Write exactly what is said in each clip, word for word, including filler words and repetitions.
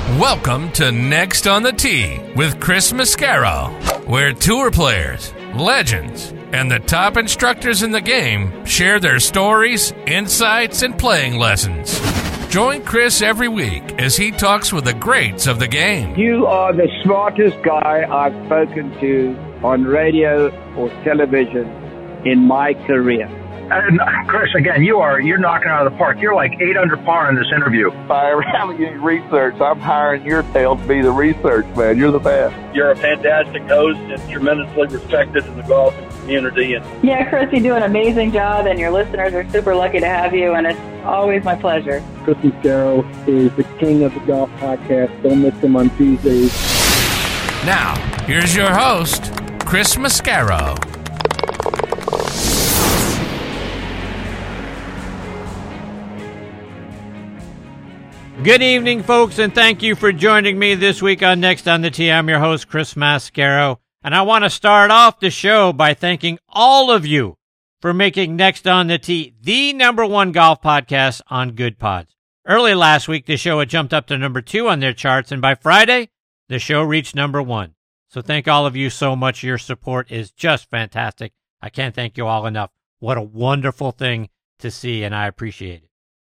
Welcome to Next on the Tee with Chris Mascaro, where tour players, legends, and the top instructors in the game share their stories, insights, and playing lessons. Join Chris every week as he talks with the greats of the game. You are the smartest guy I've spoken to on radio or television in my career. And Chris, again, you are, you're knocking out of the park. You're like eight under par in this interview. If I ever have any research, I'm hiring your tail to be the research man. You're the best. You're a fantastic host and tremendously respected in the golf community. And yeah, Chris, you do an amazing job, and your listeners are super lucky to have you, and it's always my pleasure. Chris Mascaro is the king of the golf podcast. Don't miss him on Tuesdays. Now, here's your host, Chris Mascaro. Good evening, folks, and thank you for joining me this week on Next on the Tee. I'm your host, Chris Mascaro, and I want to start off the show by thanking all of you for making Next on the Tee the number one golf podcast on Good Pods. Early last week, the show had jumped up to number two on their charts, and by Friday, the show reached number one. So thank all of you so much. Your support is just fantastic. I can't thank you all enough. What a wonderful thing to see, and I appreciate it.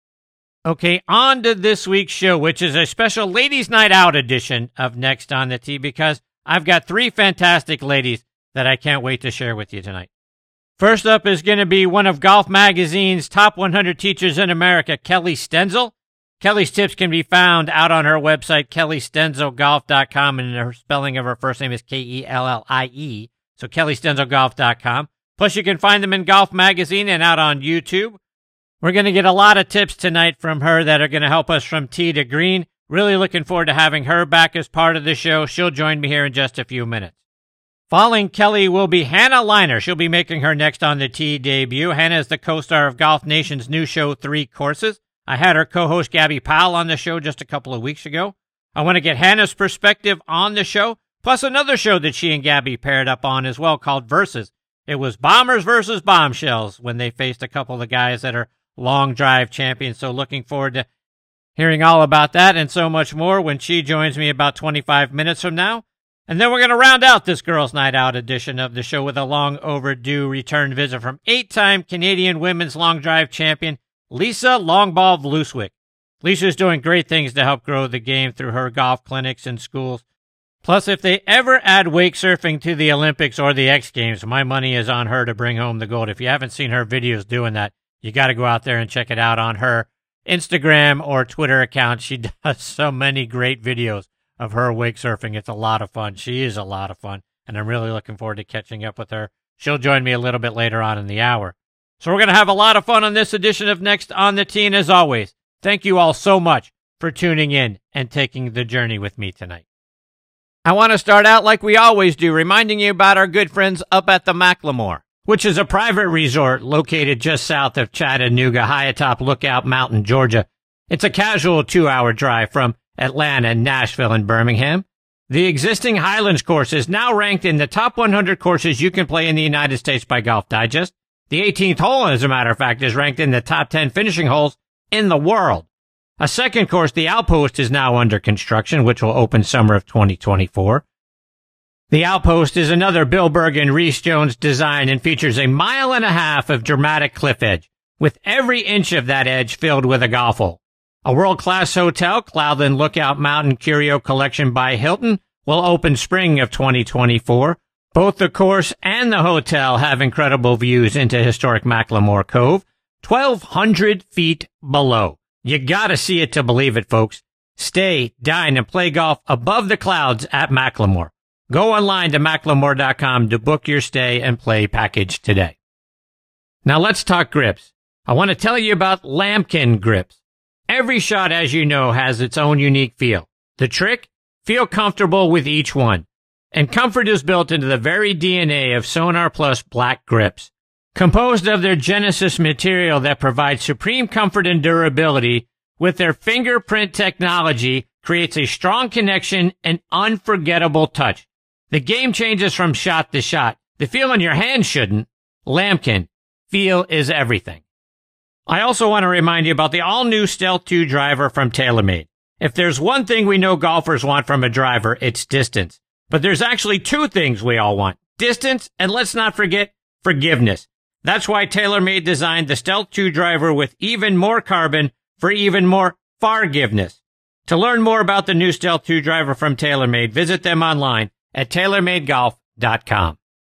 Okay, on to this week's show, which is a special Ladies' Night Out edition of Next on the Tee, because I've got three fantastic ladies that I can't wait to share with you tonight. First up is going to be one of Golf Magazine's top one hundred teachers in America, Kelly Stenzel. Kelly's tips can be found out on her website, kelly stenzel golf dot com, and her spelling of her first name is K E L L I E, so kelly stenzel golf dot com. Plus, you can find them in Golf Magazine and out on YouTube. We're going to get a lot of tips tonight from her that are going to help us from tee to green. Really looking forward to having her back as part of the show. She'll join me here in just a few minutes. Following Kelly will be Hannah Liner. She'll be making her Next on the Tee debut. Hannah is the co-star of Golf Nation's new show, Three Courses. I had her co-host Gabby Powell on the show just a couple of weeks ago. I want to get Hannah's perspective on the show, plus another show that she and Gabby paired up on as well called Versus. It was Bombers versus Bombshells when they faced a couple of guys that are long drive champions. So looking forward to hearing all about that and so much more when she joins me about twenty-five minutes from now. And then we're going to round out this Girls' Night Out edition of the show with a long overdue return visit from eight-time Canadian women's long drive champion Lisa Longball Vlouswick. Lisa's doing great things to help grow the game through her golf clinics and schools. Plus, if they ever add wake surfing to the Olympics or the X Games, my money is on her to bring home the gold. If you haven't seen her videos doing that, you got to go out there and check it out on her Instagram or Twitter account. She does so many great videos of her wake surfing. It's a lot of fun. She is a lot of fun, and I'm really looking forward to catching up with her. She'll join me a little bit later on in the hour. So we're going to have a lot of fun on this edition of Next on the Tee, and as always, thank you all so much for tuning in and taking the journey with me tonight. I want to start out like we always do, reminding you about our good friends up at the Macklemore, which is a private resort located just south of Chattanooga, high atop Lookout Mountain, Georgia. It's a casual two-hour drive from Atlanta, Nashville, and Birmingham. The existing Highlands course is now ranked in the top one hundred courses you can play in the United States by Golf Digest. The eighteenth hole, as a matter of fact, is ranked in the top ten finishing holes in the world. A second course, the Outpost, is now under construction, which will open summer of twenty twenty-four. The Outpost is another Bill Berg and Reese Jones design and features a mile and a half of dramatic cliff edge, with every inch of that edge filled with a golf hole. A world-class hotel, Cloudland Lookout Mountain Curio Collection by Hilton, will open spring of twenty twenty-four. Both the course and the hotel have incredible views into historic Macklemore Cove, twelve hundred feet below. You gotta see it to believe it, folks. Stay, dine, and play golf above the clouds at Macklemore. Go online to macklemore dot com to book your stay and play package today. Now let's talk grips. I want to tell you about Lamkin grips. Every shot, as you know, has its own unique feel. The trick? Feel comfortable with each one. And comfort is built into the very D N A of Sonar Plus Black grips. Composed of their Genesis material that provides supreme comfort and durability, with their fingerprint technology, creates a strong connection and unforgettable touch. The game changes from shot to shot. The feel in your hand shouldn't. Lamkin. Feel is everything. I also want to remind you about the all-new Stealth two driver from TaylorMade. If there's one thing we know golfers want from a driver, it's distance. But there's actually two things we all want. Distance, and let's not forget, forgiveness. That's why TaylorMade designed the Stealth two driver with even more carbon for even more forgiveness. To learn more about the new Stealth two driver from TaylorMade, visit them online at taylor made golf dot com.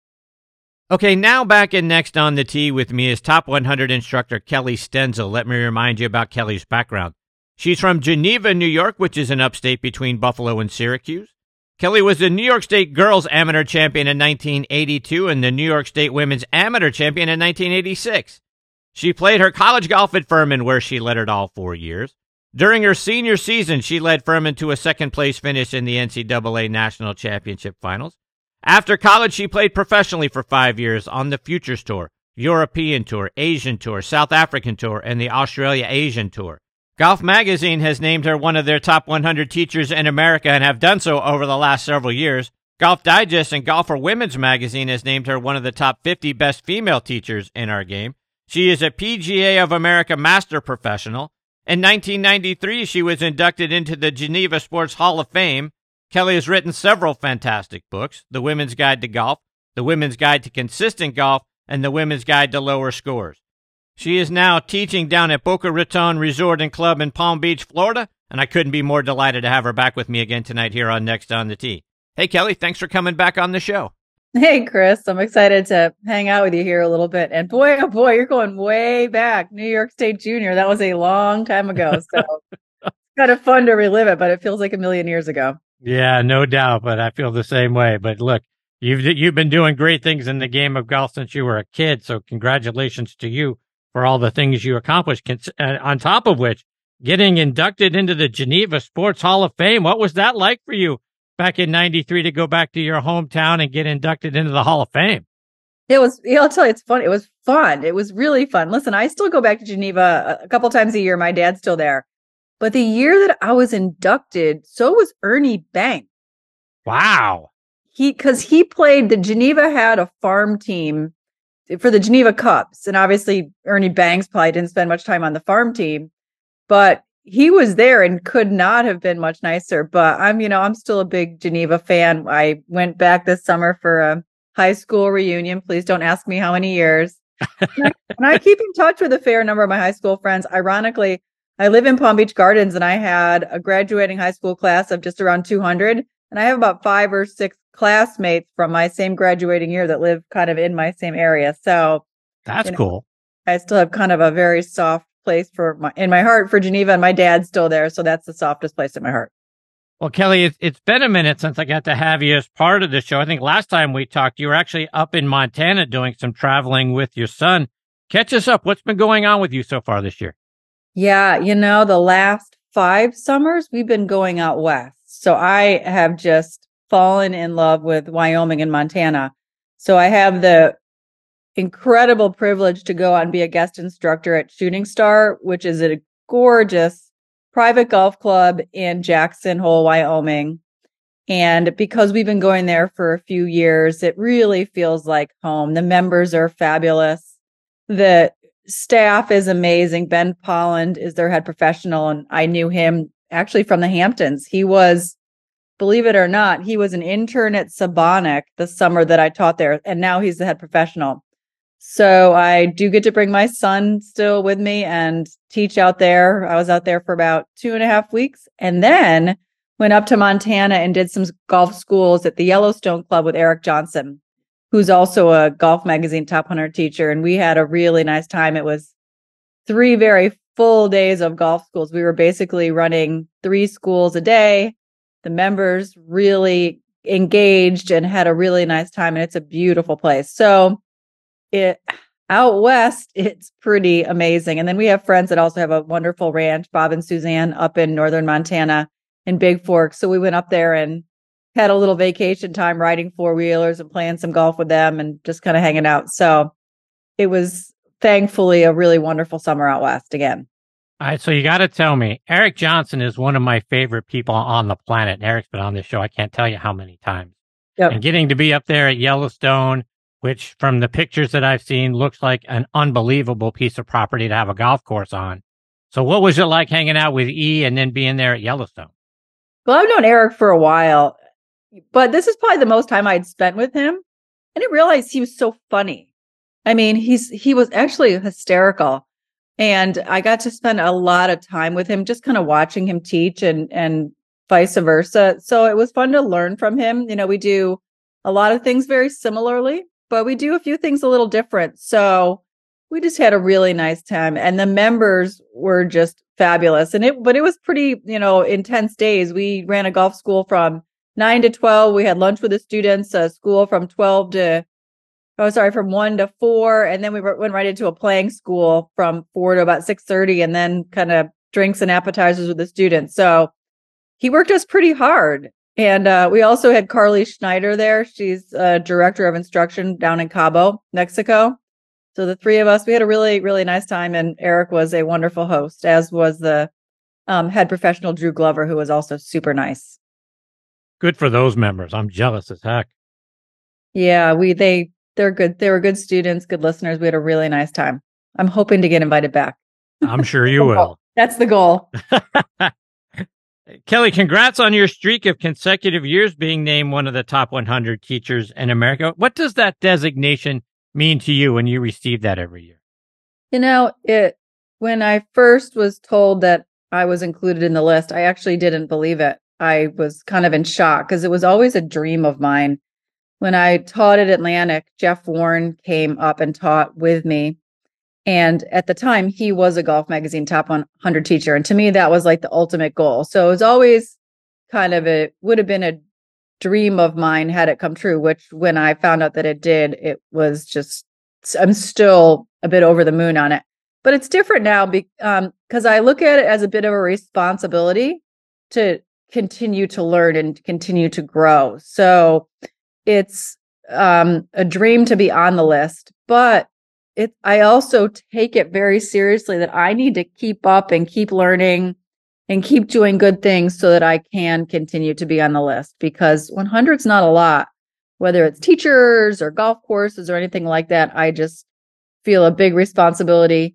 Okay, now back in Next on the Tee with me is top one hundred instructor Kelly Stenzel. Let me remind you about Kelly's background. She's from Geneva, New York, which is an upstate between Buffalo and Syracuse. Kelly was the New York State Girls Amateur Champion in nineteen eighty-two and the New York State Women's Amateur Champion in nineteen eighty-six. She played her college golf at Furman, where she led it all four years. During her senior season, she led Furman to a second-place finish in the N C double A National Championship Finals. After college, she played professionally for five years on the Futures Tour, European Tour, Asian Tour, South African Tour, and the Australia Asian Tour. Golf Magazine has named her one of their top one hundred teachers in America and have done so over the last several years. Golf Digest and Golfer Women's Magazine has named her one of the top fifty best female teachers in our game. She is a P G A of America Master Professional. In nineteen ninety-three, she was inducted into the Geneva Sports Hall of Fame. Kelly has written several fantastic books: The Women's Guide to Golf, The Women's Guide to Consistent Golf, and The Women's Guide to Lower Scores. She is now teaching down at Boca Raton Resort and Club in Palm Beach, Florida, and I couldn't be more delighted to have her back with me again tonight here on Next on the Tee. Hey, Kelly, thanks for coming back on the show. Hey, Chris, I'm excited to hang out with you here a little bit. And boy, oh boy, you're going way back. New York State Junior. That was a long time ago. So it's kind of fun to relive it, but it feels like a million years ago. Yeah, no doubt, but I feel the same way. But look, you've you've been doing great things in the game of golf since you were a kid, so congratulations to you for all the things you accomplished. Uh, on top of which, getting inducted into the Geneva Sports Hall of Fame, what was that like for you back in ninety-three to go back to your hometown and get inducted into the Hall of Fame? It was, you know, I'll tell you, it's fun. It was fun. It was really fun. Listen, I still go back to Geneva a couple times a year. My dad's still there. But the year that I was inducted, so was Ernie Banks. Wow. He, because he played, the Geneva had a farm team for the Geneva Cups. And obviously Ernie Banks probably didn't spend much time on the farm team, but he was there and could not have been much nicer. But I'm, you know, I'm still a big Geneva fan. I went back this summer for a high school reunion. Please don't ask me how many years. and, I, and I keep in touch with a fair number of my high school friends. Ironically, I live in Palm Beach Gardens and I had a graduating high school class of just around two hundred. And I have about five or six classmates from my same graduating year that live kind of in my same area. So that's you know, cool. I still have kind of a very soft place for my, in my heart for Geneva, and my dad's still there. So that's the softest place in my heart. Well, Kelly, it's, it's been a minute since I got to have you as part of the show. I think last time we talked, you were actually up in Montana doing some traveling with your son. Catch us up. What's been going on with you so far this year? Yeah, you know, the last five summers, we've been going out west. So I have just fallen in love with Wyoming and Montana. So I have the incredible privilege to go out and be a guest instructor at Shooting Star, which is a gorgeous private golf club in Jackson Hole, Wyoming. And because we've been going there for a few years, it really feels like home. The members are fabulous. The staff is amazing. Ben Polland is their head professional, and I knew him actually from the Hamptons. He was, believe it or not, he was an intern at Sabonic the summer that I taught there, and now he's the head professional. So I do get to bring my son still with me and teach out there. I was out there for about two and a half weeks and then went up to Montana and did some golf schools at the Yellowstone Club with Eric Johnson, who's also a Golf Magazine top one hundred teacher. And we had a really nice time. It was three very full days of golf schools. We were basically running three schools a day. The members really engaged and had a really nice time. And it's a beautiful place. So it out west, it's pretty amazing. And then we have friends that also have a wonderful ranch, Bob and Suzanne, up in northern Montana in Big Fork. So we went up there and had a little vacation time riding four-wheelers and playing some golf with them and just kind of hanging out. So it was thankfully a really wonderful summer out west again. All right, so you got to tell me, Eric Johnson is one of my favorite people on the planet. Eric's been on this show, I can't tell you how many times. Yep. And getting to be up there at Yellowstone, which from the pictures that I've seen looks like an unbelievable piece of property to have a golf course on. So what was it like hanging out with E and then being there at Yellowstone? Well, I've known Eric for a while, but this is probably the most time I'd spent with him. I didn't realize he was so funny. I mean, he's he was actually hysterical. And I got to spend a lot of time with him, just kind of watching him teach and and vice versa. So it was fun to learn from him. You know, we do a lot of things very similarly, but we do a few things a little different. So we just had a really nice time, and the members were just fabulous. And it, but it was pretty, you know, intense days. We ran a golf school from nine to twelve. We had lunch with the students, a school from twelve to, oh, sorry, from one to four. And then we went right into a playing school from four to about six thirty, and then kind of drinks and appetizers with the students. So he worked us pretty hard. And uh, we also had Carly Schneider there. She's a director of instruction down in Cabo, Mexico. So the three of us, we had a really, really nice time. And Eric was a wonderful host, as was the um, head professional, Drew Glover, who was also super nice. Good for those members. I'm jealous as heck. Yeah, we they they're good. They were good students, good listeners. We had a really nice time. I'm hoping to get invited back. I'm sure you will. That's the goal. Kelly, congrats on your streak of consecutive years being named one of the top one hundred teachers in America. What does that designation mean to you when you receive that every year? You know, it when I first was told that I was included in the list, I actually didn't believe it. I was kind of in shock because it was always a dream of mine. When I taught at Atlantic, Jeff Warren came up and taught with me. And at the time, he was a Golf Magazine top one hundred teacher. And to me, that was like the ultimate goal. So it was always kind of a, would have been a dream of mine had it come true, which when I found out that it did, it was just, I'm still a bit over the moon on it. But it's different now because um, I look at it as a bit of a responsibility to continue to learn and continue to grow. So it's um, a dream to be on the list, but it, I also take it very seriously that I need to keep up and keep learning and keep doing good things so that I can continue to be on the list, because one hundred is not a lot, whether it's teachers or golf courses or anything like that. I just feel a big responsibility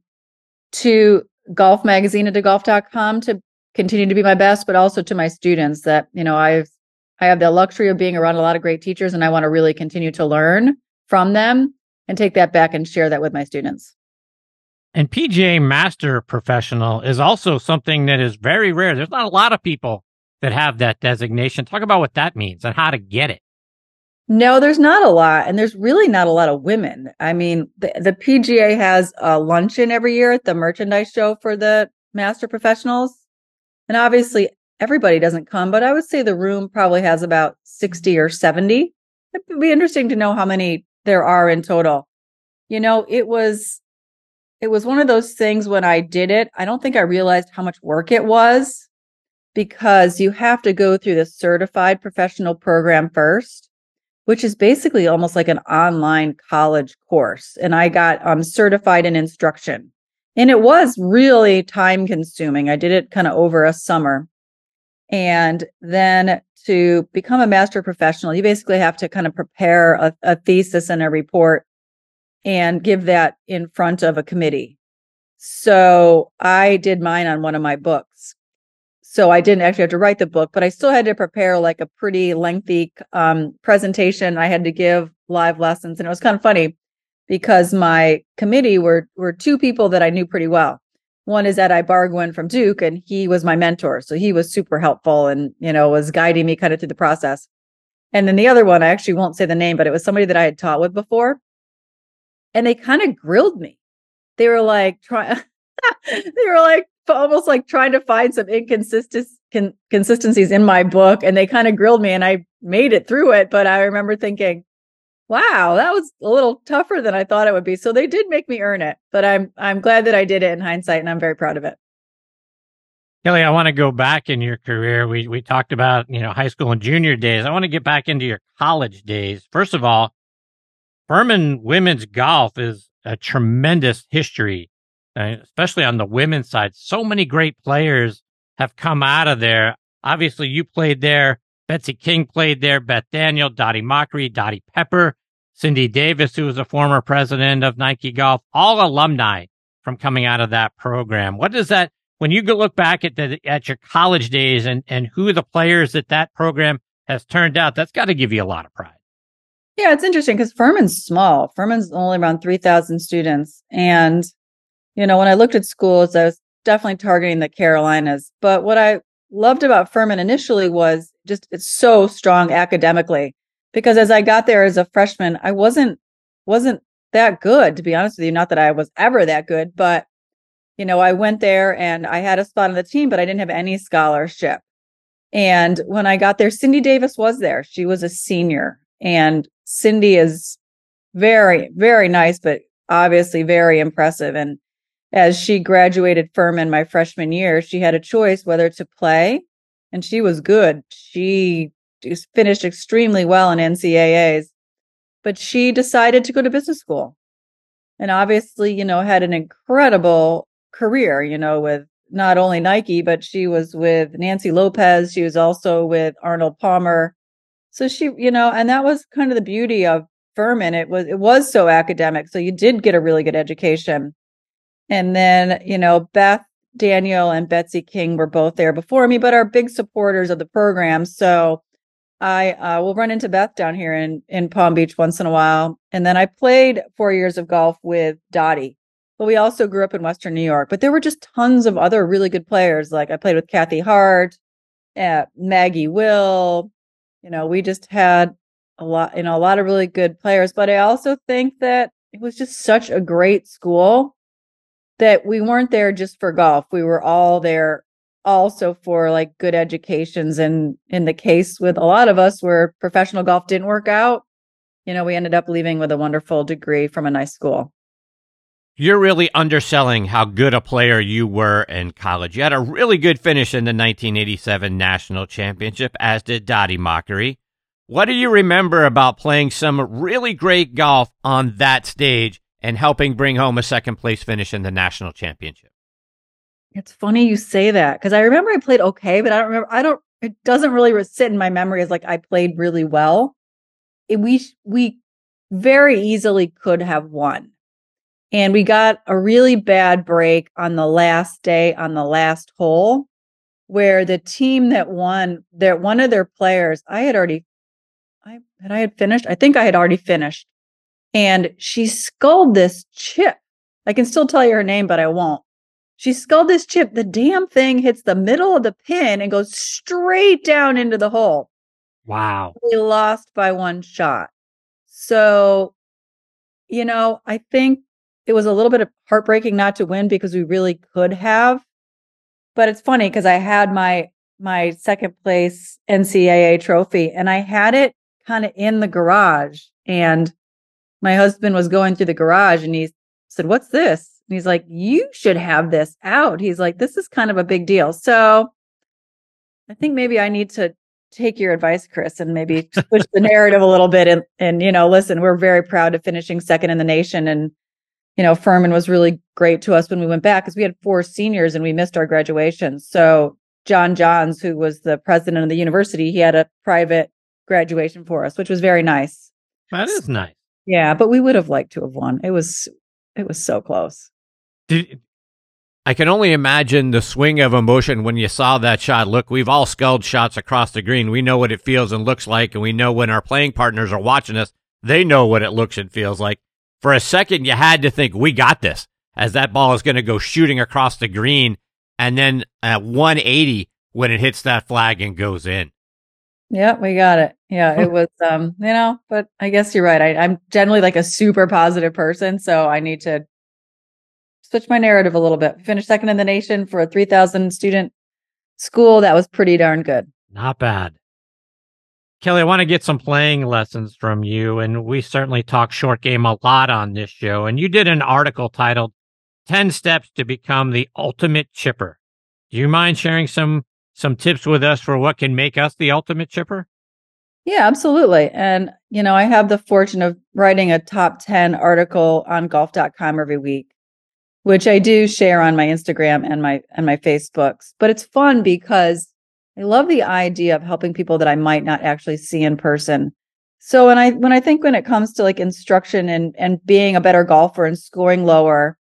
to Golf Magazine and to golf dot com to continue to be my best, but also to my students that, you know, I've, I have the luxury of being around a lot of great teachers, and I want to really continue to learn from them and take that back and share that with my students. And P G A Master Professional is also something that is very rare. There's not a lot of people that have that designation. Talk about what that means and how to get it. No, there's not a lot. And there's really not a lot of women. I mean, the, the P G A has a luncheon every year at the merchandise show for the Master Professionals. And obviously, everybody doesn't come, but I would say the room probably has about sixty or seventy. It would be interesting to know how many there are in total. You know, it was, it was one of those things when I did it, I don't think I realized how much work it was, because you have to go through the certified professional program first, which is basically almost like an online college course. And I got um, certified in instruction. And it was really time consuming. I did it kind of over a summer. And then to become a master professional, you basically have to kind of prepare a, a thesis and a report and give that in front of a committee. So I did mine on one of my books. So I didn't actually have to write the book, but I still had to prepare like a pretty lengthy um, presentation. I had to give live lessons, and it was kind of funny because my committee were were two people that I knew pretty well. One is Ed Ibarguen from Duke, and he was my mentor. So he was super helpful and, you know, was guiding me kind of through the process. And then the other one, I actually won't say the name, but it was somebody that I had taught with before. And they kind of grilled me. They were like, try, they were like, almost like trying to find some inconsistencies con- consistencies in my book. And they kind of grilled me, and I made it through it. But I remember thinking, wow, that was a little tougher than I thought it would be. So they did make me earn it, but I'm I'm glad that I did it in hindsight, and I'm very proud of it. Kelly, I want to go back in your career. We we talked about, you know, high school and junior days. I want to get back into your college days. First of all, Furman women's golf is a tremendous history, uh, especially on the women's side. So many great players have come out of there. Obviously, you played there. Betsy King played there, Beth Daniel, Dottie Mockery, Dottie Pepper, Cindy Davis, who was a former president of Nike Golf, all alumni from coming out of that program. What does that when you go look back at the, at your college days and, and who the players that that program has turned out, that's got to give you a lot of pride. Yeah, it's interesting because Furman's small. Furman's only around three thousand students. And, you know, when I looked at schools, I was definitely targeting the Carolinas. But what I loved about Furman initially was just it's so strong academically. Because as I got there as a freshman, I wasn't wasn't that good, to be honest with you. Not that I was ever that good, but, you know, I went there and I had a spot on the team, but I didn't have any scholarship. And when I got there, Cindy Davis was there. She was a senior. And Cindy is very, very nice, but obviously very impressive. And as she graduated Furman my freshman year, she had a choice whether to play, and she was good. She finished extremely well in N C double A's, but she decided to go to business school. And obviously, you know, had an incredible career, you know, with not only Nike, but she was with Nancy Lopez. She was also with Arnold Palmer. So she, you know, and that was kind of the beauty of Furman. It was, it was so academic. So you did get a really good education. And then, you know, Beth Daniel and Betsy King were both there before me, but are big supporters of the program. So I uh, will run into Beth down here in, in Palm Beach once in a while. And then I played four years of golf with Dottie, but we also grew up in Western New York. But there were just tons of other really good players. Like I played with Kathy Hart, uh, Maggie Will. You know, we just had a lot, you know, a lot of really good players. But I also think that it was just such a great school that we weren't there just for golf. We were all there also for like good educations. And in the case with a lot of us where professional golf didn't work out, you know, we ended up leaving with a wonderful degree from a nice school. You're really underselling how good a player you were in college. You had a really good finish in the nineteen eighty-seven National Championship, as did Dottie Mockery. What do you remember about playing some really great golf on that stage and helping bring home a second place finish in the National Championship? It's funny you say that because I remember I played okay, but I don't remember. I don't, it doesn't really sit in my memory as like I played really well. It, we, we very easily could have won. And we got a really bad break on the last day on the last hole where the team that won, their one of their players, I had already, I had I had finished. I think I had already finished. And she sculled this chip. I can still tell you her name, but I won't. She sculled this chip. The damn thing hits the middle of the pin and goes straight down into the hole. Wow. We lost by one shot. So, you know, I think it was a little bit of heartbreaking not to win because we really could have. But it's funny because I had my my second place N C double A trophy and I had it kind of in the garage. And my husband was going through the garage and he said, "What's this?" And he's like, "You should have this out." He's like, "This is kind of a big deal." So I think maybe I need to take your advice, Chris, and maybe switch the narrative a little bit. And, and, you know, listen, we're very proud of finishing second in the nation. And, you know, Furman was really great to us when we went back because we had four seniors and we missed our graduation. So John Johns, who was the president of the university, he had a private graduation for us, which was very nice. That is nice. Yeah, but we would have liked to have won. It was, it was so close. Did, I can only imagine the swing of emotion when you saw that shot. Look, we've all sculled shots across the green. We know what it feels and looks like, and we know when our playing partners are watching us, they know what it looks and feels like. For a second, you had to think, we got this, as that ball is going to go shooting across the green, and then at one eighty when it hits that flag and goes in. Yeah, we got it. Yeah, it was, um, you know, but I guess you're right. I, I'm generally like a super positive person, so I need to switch my narrative a little bit. We finished second in the nation for a three thousand student school. That was pretty darn good. Not bad. Kelly, I want to get some playing lessons from you, and we certainly talk short game a lot on this show, and you did an article titled ten Steps to Become the Ultimate Chipper. Do you mind sharing some some tips with us for what can make us the ultimate chipper? Yeah, absolutely. And, you know, I have the fortune of writing a top ten article on golf dot com every week, which I do share on my Instagram and my and my Facebooks. But it's fun because I love the idea of helping people that I might not actually see in person. So when I when I think when it comes to like instruction and and being a better golfer and scoring lower,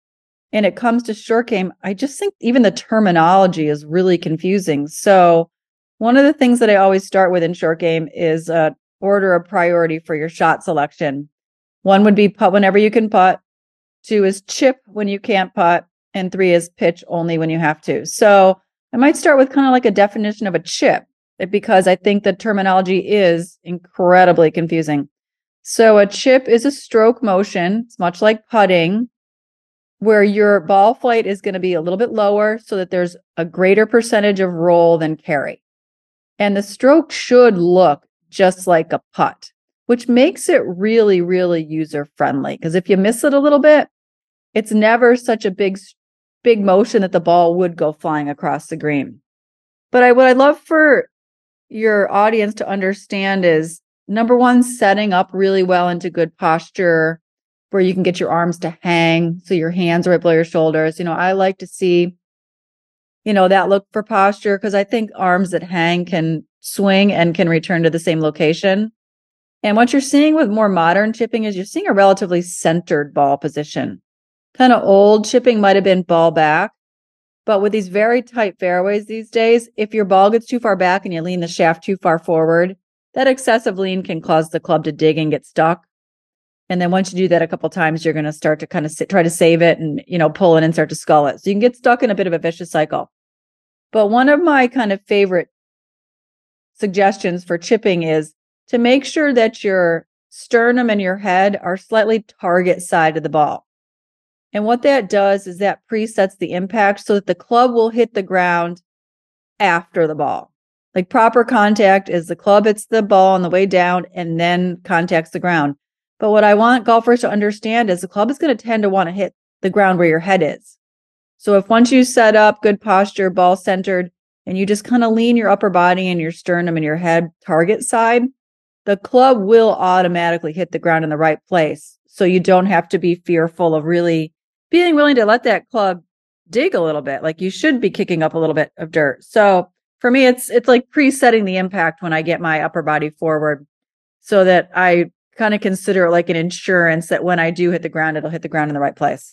and it comes to short game, I just think even the terminology is really confusing. So one of the things that I always start with in short game is uh, order of priority for your shot selection. One would be putt whenever you can putt. Two is chip when you can't putt. And three is pitch only when you have to. So I might start with kind of like a definition of a chip, because I think the terminology is incredibly confusing. So a chip is a stroke motion. It's much like putting, where your ball flight is going to be a little bit lower so that there's a greater percentage of roll than carry. And the stroke should look just like a putt, which makes it really, really user-friendly. Because if you miss it a little bit, it's never such a big, big motion that the ball would go flying across the green. But I, what I'd love for your audience to understand is, number one, setting up really well into good posture where you can get your arms to hang so your hands are right below your shoulders. You know, I like to see, you know, that look for posture, because I think arms that hang can swing and can return to the same location. And what you're seeing with more modern chipping is you're seeing a relatively centered ball position. Kind of old chipping might have been ball back, but with these very tight fairways these days, if your ball gets too far back and you lean the shaft too far forward, that excessive lean can cause the club to dig and get stuck. And then once you do that a couple times, you're going to start to kind of sit, try to save it and, you know, pull it and start to scull it. So you can get stuck in a bit of a vicious cycle. But one of my kind of favorite suggestions for chipping is to make sure that your sternum and your head are slightly target side of the ball. And what that does is that presets the impact so that the club will hit the ground after the ball. Like proper contact is the club hits the ball on the way down and then contacts the ground. But what I want golfers to understand is the club is going to tend to want to hit the ground where your head is. So if once you set up good posture, ball centered, and you just kind of lean your upper body and your sternum and your head target side, the club will automatically hit the ground in the right place. So you don't have to be fearful of really being willing to let that club dig a little bit. Like you should be kicking up a little bit of dirt. So for me, it's it's like presetting the impact when I get my upper body forward so that I kind of consider it like an insurance that when I do hit the ground, it'll hit the ground in the right place.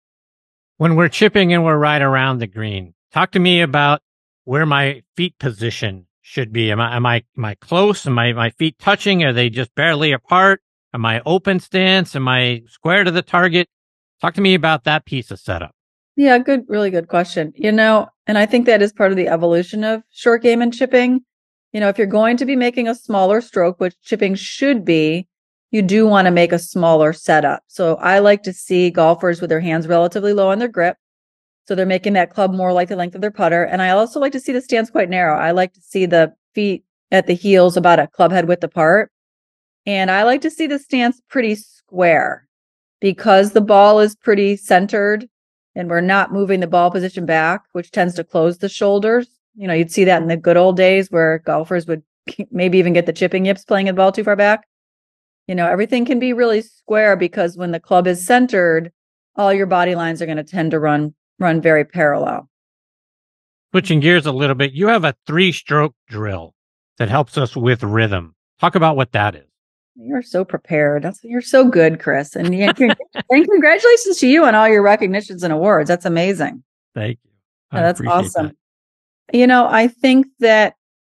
When we're chipping and we're right around the green, talk to me about where my feet position should be. Am I, am I, am I close? Am I, my feet touching? Are they just barely apart? Am I open stance? Am I square to the target? Talk to me about that piece of setup. Yeah, good, really good question. You know, and I think that is part of the evolution of short game and chipping. You know, if you're going to be making a smaller stroke, which chipping should be, you do want to make a smaller setup. So I like to see golfers with their hands relatively low on their grip. So they're making that club more like the length of their putter. And I also like to see the stance quite narrow. I like to see the feet at the heels about a club head width apart. And I like to see the stance pretty square because the ball is pretty centered and we're not moving the ball position back, which tends to close the shoulders. You know, you'd see that in the good old days where golfers would maybe even get the chipping yips playing the ball too far back. You know, everything can be really square because when the club is centered, all your body lines are going to tend to run run very parallel. Switching gears a little bit, you have a three-stroke drill that helps us with rhythm. Talk about what that is. You're so prepared. That's, you're so good, Chris. And, and congratulations to you on all your recognitions and awards. That's amazing. Thank you. Yeah, that's awesome. That. You know, I think that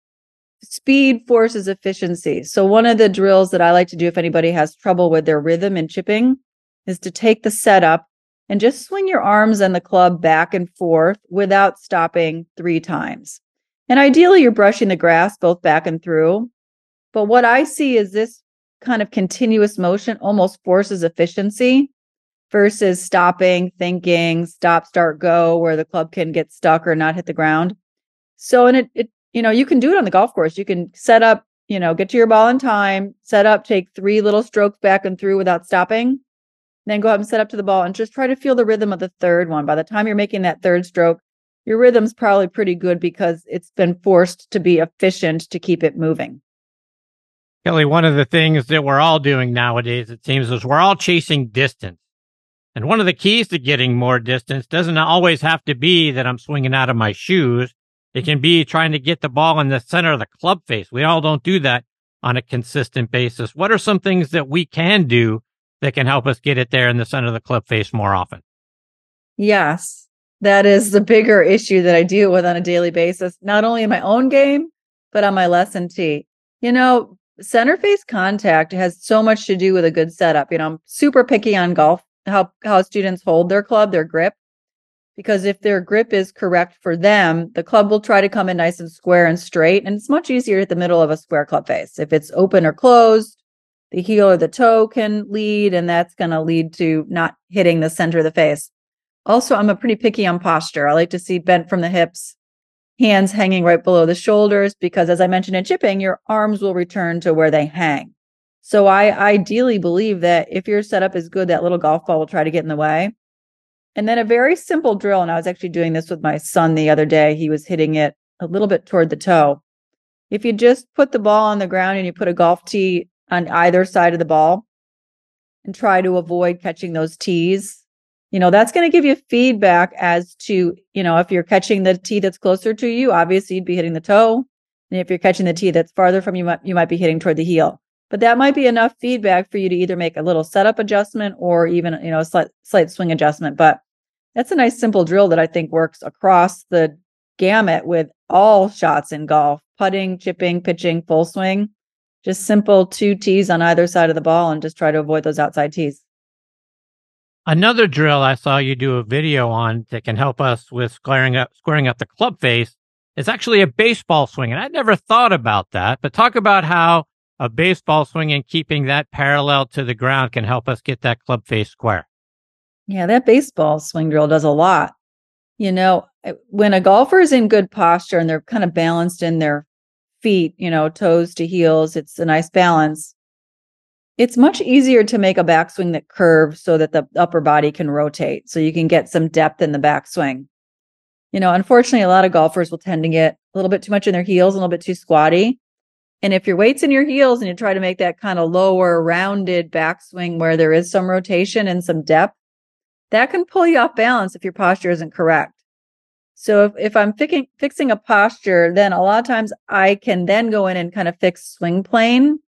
speed forces efficiency. So one of the drills that I like to do if anybody has trouble with their rhythm and chipping is to take the setup and just swing your arms and the club back and forth without stopping three times. And ideally, you're brushing the grass both back and through. But what I see is this kind of continuous motion almost forces efficiency versus stopping, thinking, stop, start, go, where the club can get stuck or not hit the ground. So, and it, it you know, you can do it on the golf course. You can set up, you know, get to your ball in time, set up, take three little strokes back and through without stopping, then go up and set up to the ball and just try to feel the rhythm of the third one. By the time you're making that third stroke, your rhythm's probably pretty good because it's been forced to be efficient to keep it moving. Kelly, one of the things that we're all doing nowadays, it seems, is we're all chasing distance. And one of the keys to getting more distance doesn't always have to be that I'm swinging out of my shoes. It can be trying to get the ball in the center of the club face. We all don't do that on a consistent basis. What are some things that we can do that can help us get it there in the center of the club face more often? Yes, that is the bigger issue that I deal with on a daily basis, not only in my own game, but on my lesson tee. You know, center face contact has so much to do with a good setup. You know, I'm super picky on golf, how, how students hold their club, their grip, because if their grip is correct for them, the club will try to come in nice and square and straight. And it's much easier at the middle of a square club face. If it's open or closed, the heel or the toe can lead, and that's going to lead to not hitting the center of the face. Also, I'm a pretty picky on posture. I like to see bent from the hips, hands hanging right below the shoulders, because as I mentioned in chipping, your arms will return to where they hang. So I ideally believe that if your setup is good, that little golf ball will try to get in the way. And then a very simple drill, and I was actually doing this with my son the other day. He was hitting it a little bit toward the toe. If you just put the ball on the ground and you put a golf tee on either side of the ball and try to avoid catching those tees, you know, that's going to give you feedback as to, you know, if you're catching the tee that's closer to you, obviously you'd be hitting the toe. And if you're catching the tee that's farther from you, you might be hitting toward the heel. But that might be enough feedback for you to either make a little setup adjustment or even, you know, a slight, slight swing adjustment. But that's a nice simple drill that I think works across the gamut with all shots in golf: putting, chipping, pitching, full swing. Just simple two tees on either side of the ball and just try to avoid those outside tees. Another drill I saw you do a video on that can help us with squaring up, squaring up the club face is actually a baseball swing. And I'd never thought about that, but talk about how a baseball swing and keeping that parallel to the ground can help us get that club face square. Yeah, that baseball swing drill does a lot. You know, when a golfer is in good posture and they're kind of balanced in their feet, you know, toes to heels, it's a nice balance. It's much easier to make a backswing that curves so that the upper body can rotate, so you can get some depth in the backswing. You know, unfortunately, a lot of golfers will tend to get a little bit too much in their heels, a little bit too squatty. And if your weight's in your heels and you try to make that kind of lower, rounded backswing where there is some rotation and some depth, that can pull you off balance if your posture isn't correct. So if, if I'm fixing, fixing a posture, then a lot of times I can then go in and kind of fix swing plane.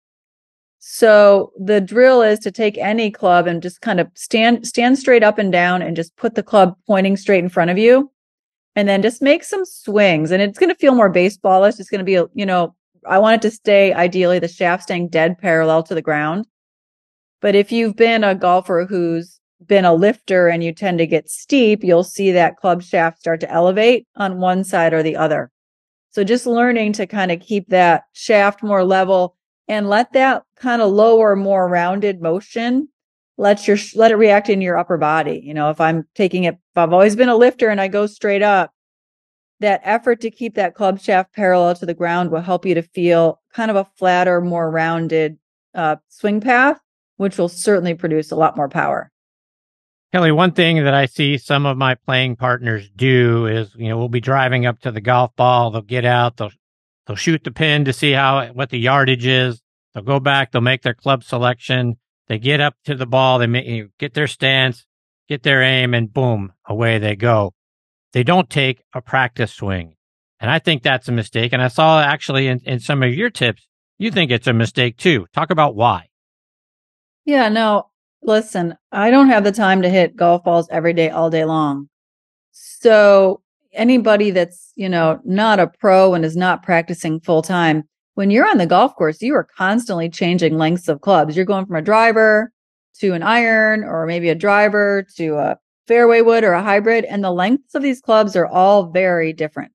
So the drill is to take any club and just kind of stand stand straight up and down and just put the club pointing straight in front of you. And then just make some swings. And it's going to feel more baseballish. It's going to be, you know, I want it to stay, ideally, the shaft staying dead parallel to the ground. But if you've been a golfer who's been a lifter and you tend to get steep, you'll see that club shaft start to elevate on one side or the other. So just learning to kind of keep that shaft more level and let that kind of lower, more rounded motion, let your, let it react in your upper body. You know, if I'm taking it, if I've always been a lifter and I go straight up, that effort to keep that club shaft parallel to the ground will help you to feel kind of a flatter, more rounded uh, swing path, which will certainly produce a lot more power. Kelly, one thing that I see some of my playing partners do is, you know, we'll be driving up to the golf ball. They'll get out, they'll they'll shoot the pin to see how what the yardage is. They'll go back, they'll make their club selection. They get up to the ball, they make, you know, get their stance, get their aim, and boom, away they go. They don't take a practice swing. And I think that's a mistake. And I saw actually in, in some of your tips, you think it's a mistake too. Talk about why. Yeah, no, listen, I don't have the time to hit golf balls every day, all day long. So anybody that's, you know, not a pro and is not practicing full time, when you're on the golf course, you are constantly changing lengths of clubs. You're going from a driver to an iron, or maybe a driver to a fairway wood or a hybrid. And the lengths of these clubs are all very different.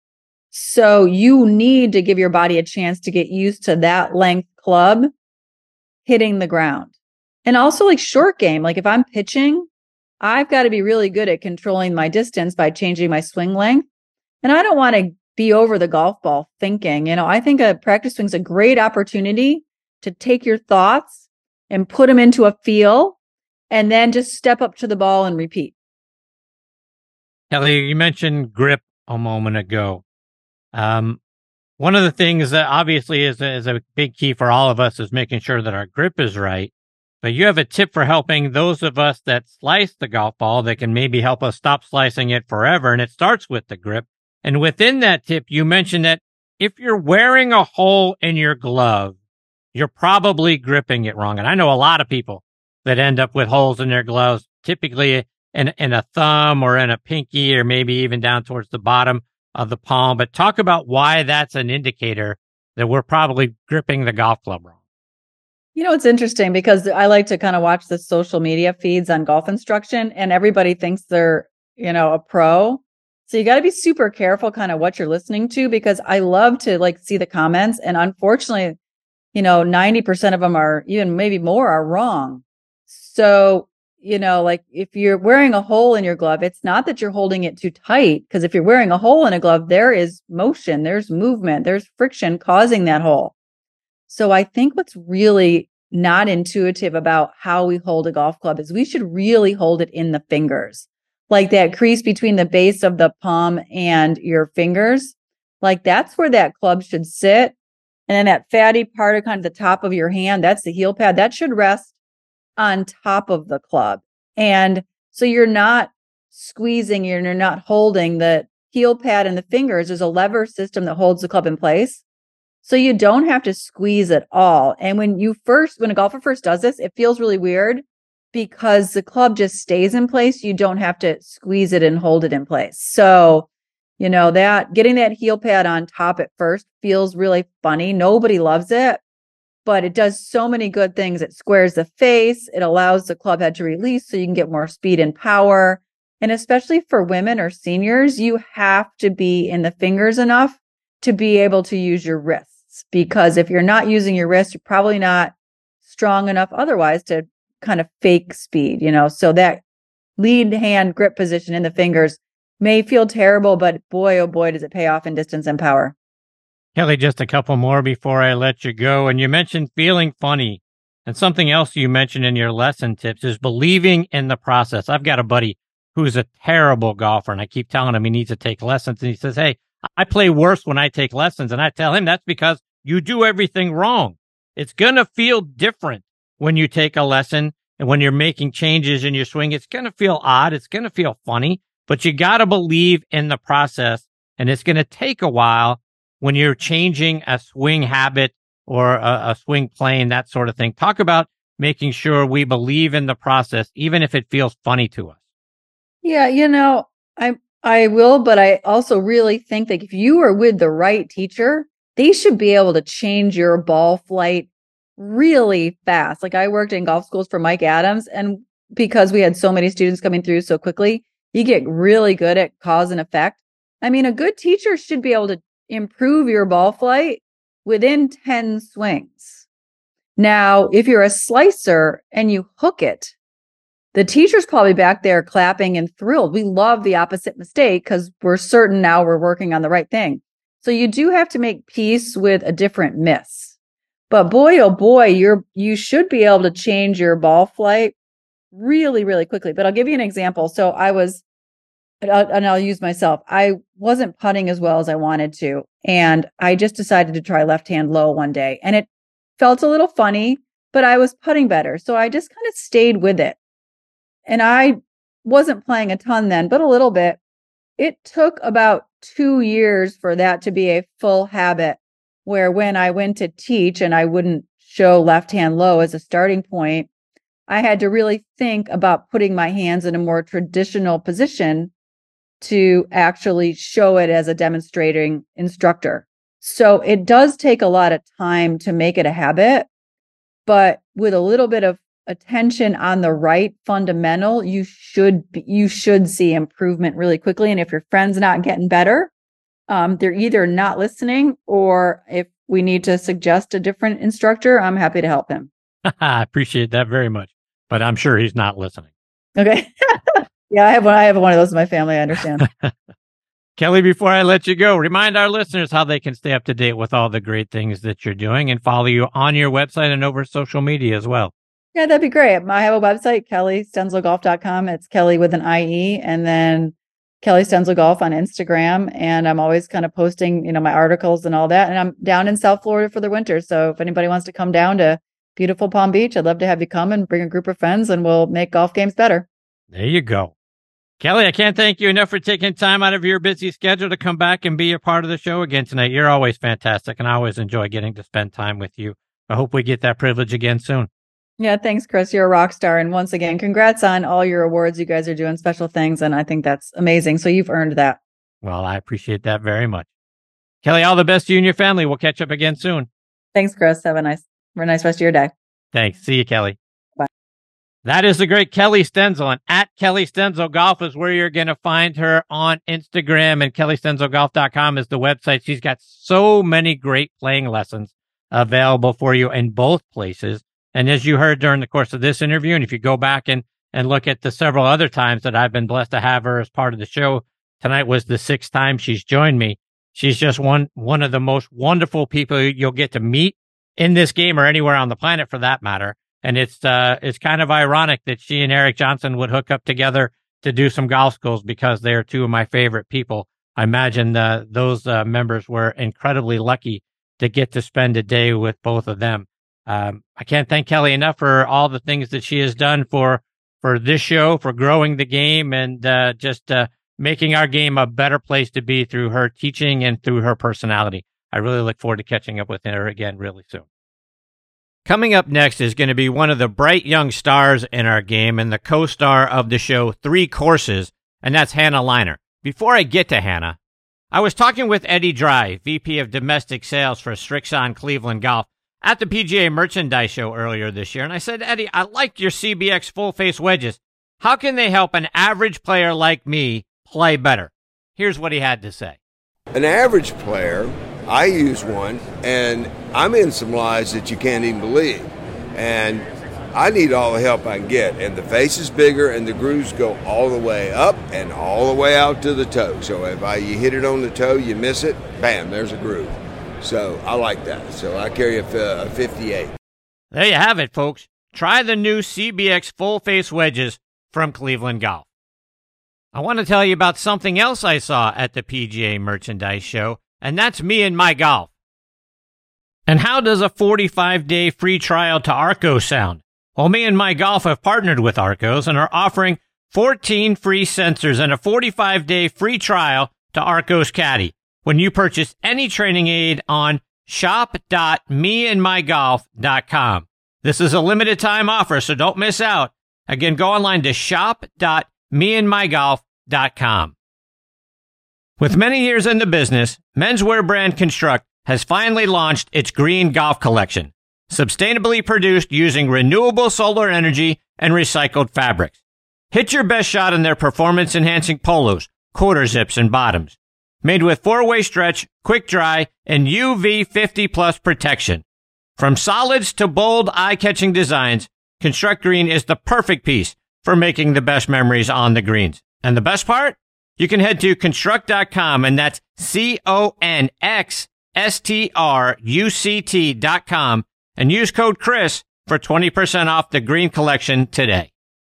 So you need to give your body a chance to get used to that length club hitting the ground. And also like short game, like if I'm pitching, I've got to be really good at controlling my distance by changing my swing length. And I don't want to be over the golf ball thinking, you know, I think a practice swing is a great opportunity to take your thoughts and put them into a feel and then just step up to the ball and repeat. Kelly, you mentioned grip a moment ago. Um, one of the things that obviously is a, is a big key for all of us is making sure that our grip is right. But you have a tip for helping those of us that slice the golf ball that can maybe help us stop slicing it forever. And it starts with the grip. And within that tip, you mentioned that if you're wearing a hole in your glove, you're probably gripping it wrong. And I know a lot of people that end up with holes in their gloves. Typically, in, in a thumb or in a pinky or maybe even down towards the bottom of the palm. But talk about why that's an indicator that we're probably gripping the golf club wrong. You know, it's interesting because I like to kind of watch the social media feeds on golf instruction, and everybody thinks they're, you know, a pro. So you got to be super careful kind of what you're listening to, because I love to like see the comments. And unfortunately, you know, ninety percent of them are, even maybe more, are wrong. So, you know, like if you're wearing a hole in your glove, it's not that you're holding it too tight, because if you're wearing a hole in a glove, there is motion, there's movement, there's friction causing that hole. So I think what's really not intuitive about how we hold a golf club is we should really hold it in the fingers, like that crease between the base of the palm and your fingers. Like that's where that club should sit. And then that fatty part of kind of the top of your hand, that's the heel pad, that should rest on top of the club. And so you're not squeezing, you're not holding the heel pad and the fingers. There's a lever system that holds the club in place. So you don't have to squeeze at all. And when you first, when a golfer first does this, it feels really weird because the club just stays in place. You don't have to squeeze it and hold it in place. So, you know, that getting that heel pad on top at first feels really funny. Nobody loves it, but it does so many good things. It squares the face. It allows the club head to release so you can get more speed and power. And especially for women or seniors, you have to be in the fingers enough to be able to use your wrists. Because if you're not using your wrist, you're probably not strong enough otherwise to kind of fake speed, you know. So that lead hand grip position in the fingers may feel terrible, but boy, oh boy, does it pay off in distance and power. Kelly, just a couple more before I let you go. And you mentioned feeling funny. And something else you mentioned in your lesson tips is believing in the process. I've got a buddy who's a terrible golfer, and I keep telling him he needs to take lessons. And he says, hey, I play worse when I take lessons. And I tell him that's because you do everything wrong. It's going to feel different when you take a lesson and when you're making changes in your swing. It's going to feel odd. It's going to feel funny, but you got to believe in the process. And it's going to take a while when you're changing a swing habit or a, a swing plane, that sort of thing. Talk about making sure we believe in the process, even if it feels funny to us. Yeah, you know, I I will, but I also really think that if you are with the right teacher, they should be able to change your ball flight really fast. Like I worked in golf schools for Mike Adams, and because we had so many students coming through so quickly, you get really good at cause and effect. I mean, a good teacher should be able to improve your ball flight within ten swings. Now, if you're a slicer and you hook it, the teacher's probably back there clapping and thrilled. We love the opposite mistake because we're certain now we're working on the right thing. So you do have to make peace with a different miss. But boy, oh boy, you're, you should be able to change your ball flight really, really quickly. But I'll give you an example. So I was, and I'll use myself. I wasn't putting as well as I wanted to. And I just decided to try left hand low one day. And it felt a little funny, but I was putting better. So I just kind of stayed with it. And I wasn't playing a ton then, but a little bit. It took about two years for that to be a full habit, where when I went to teach and I wouldn't show left hand low as a starting point, I had to really think about putting my hands in a more traditional position to actually show it as a demonstrating instructor. So it does take a lot of time to make it a habit, but with a little bit of attention on the right fundamental, you should be, you should see improvement really quickly. And if your friend's not getting better, um, they're either not listening, or if we need to suggest a different instructor, I'm happy to help him. I appreciate that very much, but I'm sure he's not listening. Okay. Yeah, I have one. I have one of those in my family. I understand. Kelly, before I let you go, remind our listeners how they can stay up to date with all the great things that you're doing and follow you on your website and over social media as well. Yeah, that'd be great. I have a website, kelly stenzel golf dot com. It's Kelly with an I E, and then Kelly Stenzel Golf on Instagram. And I'm always kind of posting, you know, my articles and all that. And I'm down in South Florida for the winter. So if anybody wants to come down to beautiful Palm Beach, I'd love to have you come and bring a group of friends, and we'll make golf games better. There you go. Kelly, I can't thank you enough for taking time out of your busy schedule to come back and be a part of the show again tonight. You're always fantastic, and I always enjoy getting to spend time with you. I hope we get that privilege again soon. Yeah, thanks, Chris. You're a rock star. And once again, congrats on all your awards. You guys are doing special things, and I think that's amazing. So you've earned that. Well, I appreciate that very much. Kelly, all the best to you and your family. We'll catch up again soon. Thanks, Chris. Have a nice, have a nice rest of your day. Thanks. See you, Kelly. Bye. That is the great Kelly Stenzel, and at Kelly Stenzel Golf is where you're going to find her on Instagram, and kelly stenzel golf dot com is the website. She's got so many great playing lessons available for you in both places. And as you heard during the course of this interview, and if you go back and, and look at the several other times that I've been blessed to have her as part of the show, tonight was the sixth time she's joined me. She's just one, one of the most wonderful people you'll get to meet in this game or anywhere on the planet for that matter. And it's, uh, it's kind of ironic that she and Eric Johnson would hook up together to do some golf schools because they're two of my favorite people. I imagine uh, those uh, members were incredibly lucky to get to spend a day with both of them. Um, I can't thank Kelly enough for all the things that she has done for, for this show, for growing the game, and uh, just uh, making our game a better place to be through her teaching and through her personality. I really look forward to catching up with her again really soon. Coming up next is going to be one of the bright young stars in our game and the co-star of the show Three Courses, and that's Hannah Liner. Before I get to Hannah, I was talking with Eddie Dry, V P of Domestic Sales for Srixon Cleveland Golf, at the P G A Merchandise Show earlier this year, and I said, Eddie, I like your C B X full-face wedges. How can they help an average player like me play better? Here's what he had to say. An average player, I use one, and I'm in some lies that you can't even believe. And I need all the help I can get. And the face is bigger, and the grooves go all the way up and all the way out to the toe. So if I, you hit it on the toe, you miss it, bam, there's a groove. So I like that. So I carry a, a fifty-eight. There you have it, folks. Try the new C B X full-face wedges from Cleveland Golf. I want to tell you about something else I saw at the P G A Merchandise Show, and that's Me and My Golf. And how does a forty-five day free trial to Arccos sound? Well, Me and My Golf have partnered with Arccos and are offering fourteen free sensors and a forty-five day free trial to Arccos Caddy when you purchase any training aid on shop dot me and my golf dot com. This is a limited time offer, so don't miss out. Again, go online to shop dot me and my golf dot com. With many years in the business, menswear brand Construct has finally launched its green golf collection, sustainably produced using renewable solar energy and recycled fabrics. Hit your best shot in their performance-enhancing polos, quarter zips, and bottoms. Made with four-way stretch, quick dry, and U V fifty plus protection. From solids to bold, eye-catching designs, Construct Green is the perfect piece for making the best memories on the greens. And the best part? You can head to construct dot com, and that's C O N X S T R U C T dot com, and use code Chris for twenty percent off the green collection today.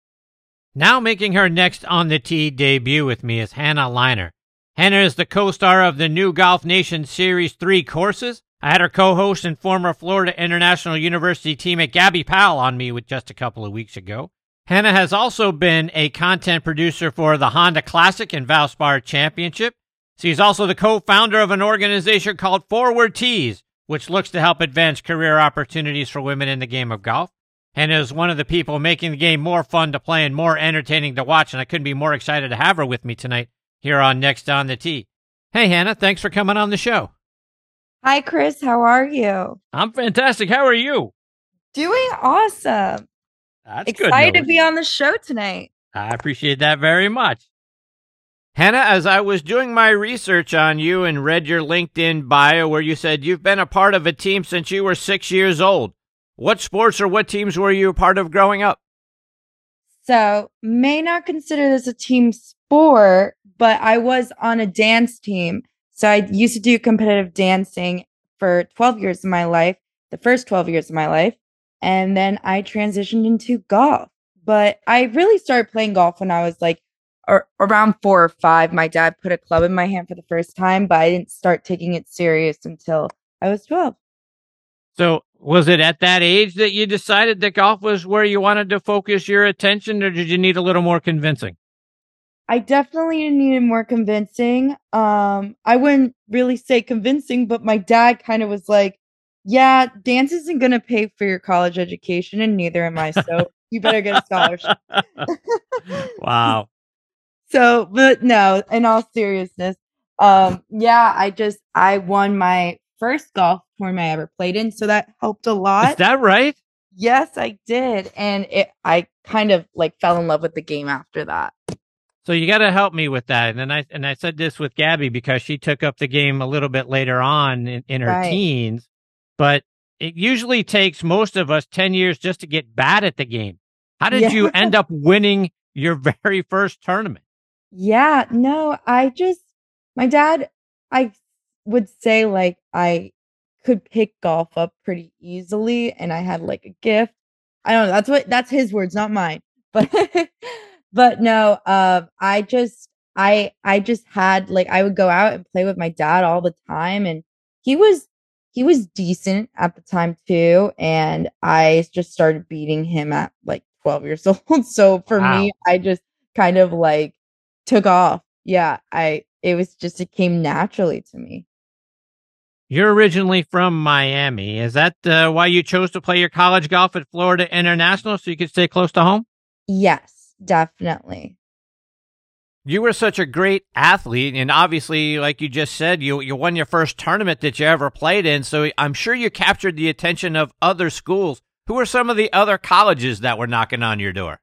Now making her next on the tee debut with me is Hannah Liner. Hannah is the co-star of the new Golf Nation Series three Courses. I had her co-host and former Florida International University teammate Gabby Powell on me with just a couple of weeks ago. Hannah has also been a content producer for the Honda Classic and Valspar Championship. She's also the co-founder of an organization called Forward Tees, which looks to help advance career opportunities for women in the game of golf. Hannah is one of the people making the game more fun to play and more entertaining to watch, and I couldn't be more excited to have her with me tonight here on Next on the Tee. Hey, Hannah, thanks for coming on the show. Hi, Chris. How are you? I'm fantastic. How are you? Doing awesome. That's excited good to be on the show tonight. I appreciate that very much. Hannah, as I was doing my research on you and read your LinkedIn bio where you said you've been a part of a team since you were six years old. What sports or what teams were you a part of growing up? So, may not consider this a team sport, but I was on a dance team. So I used to do competitive dancing for twelve years of my life, the first twelve years of my life. And then I transitioned into golf. But I really started playing golf when I was like or, around four or five. My dad put a club in my hand for the first time, but I didn't start taking it serious until I was twelve. So was it at that age that you decided that golf was where you wanted to focus your attention, or did you need a little more convincing? I definitely needed more convincing. Um, I wouldn't really say convincing, but my dad kind of was like, Yeah, dance isn't going to pay for your college education, and neither am I. So you better get a scholarship. Wow. So, but no, in all seriousness, um, yeah, I just, I won my first golf tournament I ever played in. So that helped a lot. Is that right? Yes, I did. And it, I kind of like fell in love with the game after that. So you got to help me with that. And then I and I said this with Gabby because she took up the game a little bit later on in, in her Right. teens, but it usually takes most of us ten years just to get bad at the game. How did Yeah. you end up winning your very first tournament? Yeah, no, I just, my dad, I would say like I could pick golf up pretty easily and I had like a gift. I don't know. That's what, that's his words, not mine. But, but no, um, I just, I, I just had like, I would go out and play with my dad all the time. And he was, he was decent at the time too. And I just started beating him at like twelve years old. So for Wow. me, I just kind of like, took off. Yeah, I it was just it came naturally to me. You're originally from Miami. Is that uh, why you chose to play your college golf at Florida International so you could stay close to home? Yes, definitely. You were such a great athlete, and obviously, like you just said, you you won your first tournament that you ever played in, so I'm sure you captured the attention of other schools. Who were some of the other colleges that were knocking on your door?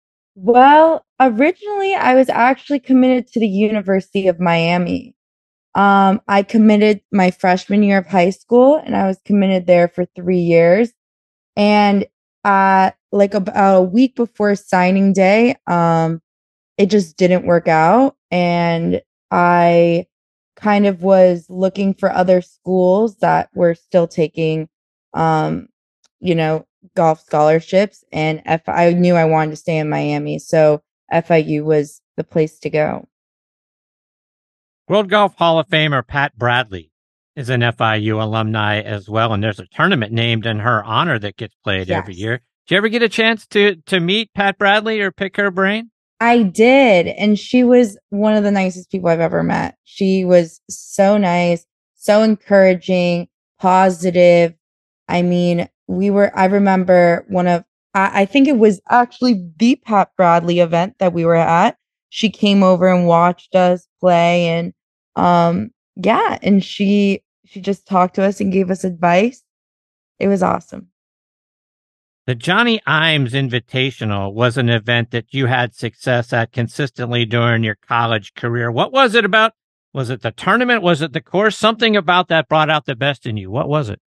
Well, originally I was actually committed to the University of Miami. Um, I committed my freshman year of high school and I was committed there for three years. And uh like about a week before signing day, um, it just didn't work out. And I kind of was looking for other schools that were still taking um, you know, golf scholarships, and F I knew I wanted to stay in Miami, so F I U was the place to go. World Golf Hall of Famer Pat Bradley is an F I U alumni as well, and there's a tournament named in her honor that gets played Yes. every year. Did you ever get a chance to to meet Pat Bradley or pick her brain? I did, and she was one of the nicest people I've ever met. She was so nice, so encouraging, positive. I mean, we were, I remember one of, I, I think it was actually the Pat Bradley event that we were at. She came over and watched us play, and um, yeah, and she she just talked to us and gave us advice. It was awesome. The Johnny Imes Invitational was an event that you had success at consistently during your college career. What was it about? Was it the tournament? Was it the course? Something about that brought out the best in you. What was it?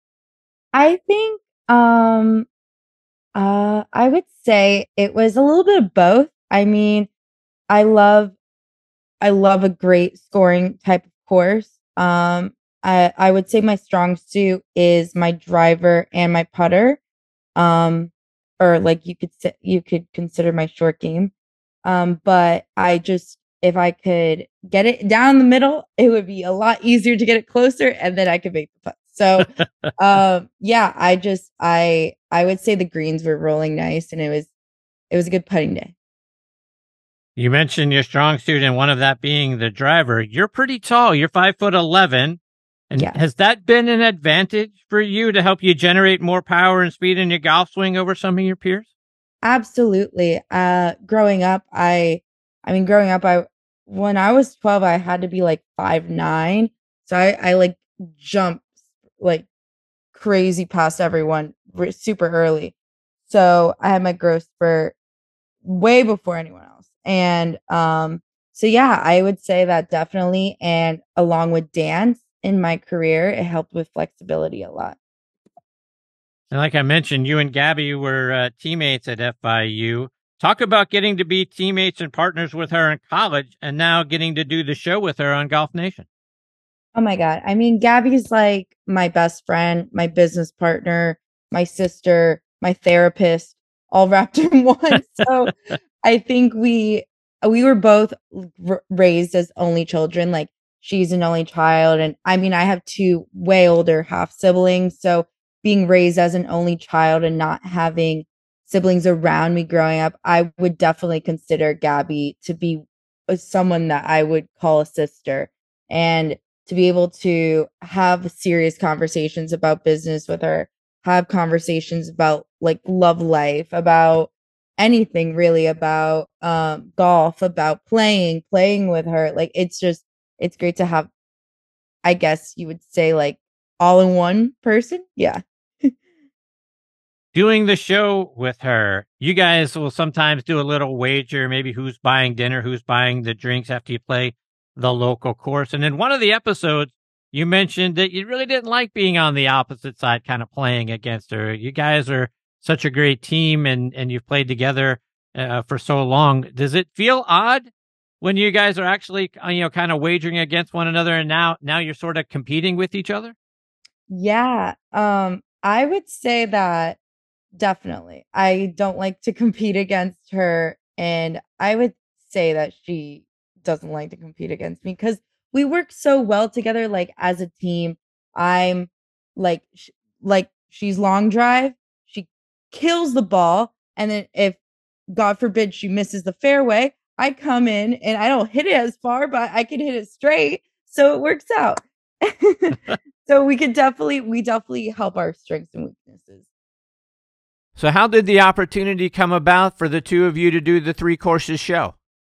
I think um uh I would say it was a little bit of both. I mean, I love I love a great scoring type of course. Um I I would say my strong suit is my driver and my putter. Um or like you could say, you could consider my short game. Um but I just if I could get it down the middle, it would be a lot easier to get it closer and then I could make the putt. So um yeah, I just I I would say the greens were rolling nice and it was it was a good putting day. You mentioned your strong suit and one of that being the driver. You're pretty tall. You're five foot eleven. And Yes. has that been an advantage for you to help you generate more power and speed in your golf swing over some of your peers? Absolutely. Uh growing up, I I mean growing up I when I was twelve, I had to be like five nine. So I I like jumped like crazy past everyone r- super early. So I had my growth spurt way before anyone else. And um so yeah, I would say that definitely, and along with dance in my career, it helped with flexibility a lot. And like I mentioned, you and Gabby were uh, teammates at F I U. Talk about getting to be teammates and partners with her in college and now getting to do the show with her on Golf Nation. Oh my God. I mean, Gabby's like my best friend, my business partner, my sister, my therapist, all wrapped in one. So I think we we were both r- raised as only children. Like she's an only child, and I mean, I have two way older half siblings. So being raised as an only child and not having siblings around me growing up, I would definitely consider Gabby to be someone that I would call a sister. And to be able to have serious conversations about business with her, have conversations about like love life, about anything really, about um, golf, about playing, playing with her. Like, it's just, it's great to have, I guess you would say, like all in one person. Yeah. Doing the show with her, you guys will sometimes do a little wager, maybe who's buying dinner, who's buying the drinks after you play the local course. And in one of the episodes, you mentioned that you really didn't like being on the opposite side, kind of playing against her. You guys are such a great team, and, and you've played together uh, for so long. Does it feel odd when you guys are actually, you know, kind of wagering against one another, and now, now you're sort of competing with each other? Yeah. Um, I would say that definitely. I don't like to compete against her, and I would say that she doesn't like to compete against me because we work so well together, like as a team. I'm like, sh- like she's long drive, she kills the ball, and then if God forbid she misses the fairway, I come in and I don't hit it as far, but I can hit it straight, so it works out. So we could definitely, we definitely help our strengths and weaknesses. So how did the opportunity come about for the two of you to do the Three Courses show?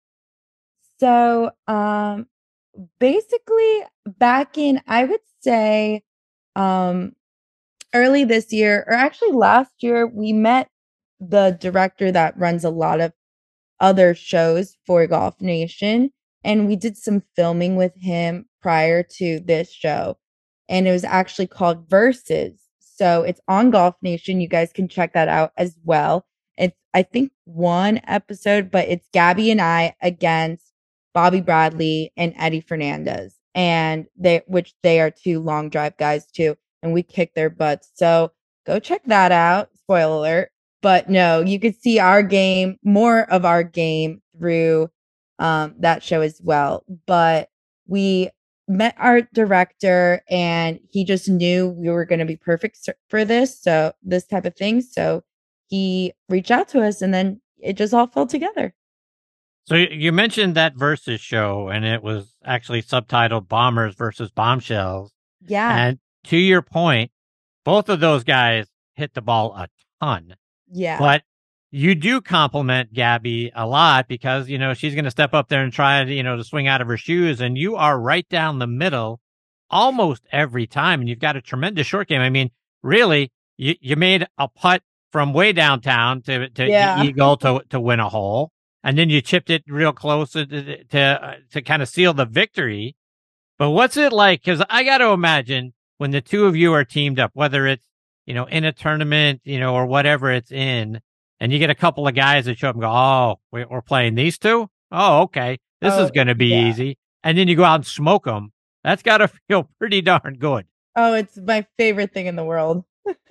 So, um, basically back in, I would say, um, early this year, or actually last year, we met the director that runs a lot of other shows for Golf Nation, and we did some filming with him prior to this show, and it was actually called Versus. So it's on Golf Nation. You guys can check that out as well. It's, I think, one episode, but it's Gabby and I against Bobby Bradley and Eddie Fernandez, and they, which they are two long drive guys too, and we kick their butts. So go check that out. Spoiler alert. But no, you could see our game, more of our game through um, that show as well. But we met our director, and he just knew we were going to be perfect for this. So this type of thing. So he reached out to us, and then it just all fell together. So you mentioned that Versus show, and it was actually subtitled Bombers versus Bombshells. Yeah. And to your point, both of those guys hit the ball a ton. Yeah. But you do compliment Gabby a lot because, you know, she's going to step up there and try, you know, to swing out of her shoes. And you are right down the middle almost every time. And you've got a tremendous short game. I mean, really, you, you made a putt from way downtown to, to Yeah. eagle to, to win a hole. And then you chipped it real close to, to, to, uh, to kind of seal the victory. But what's it like? Because I got to imagine when the two of you are teamed up, whether it's, you know, in a tournament, you know, or whatever it's in, and you get a couple of guys that show up and go, oh, we're playing these two? Oh, okay. This Oh, is going to be yeah. easy. And then you go out and smoke them. That's got to feel pretty darn good. Oh, it's my favorite thing in the world.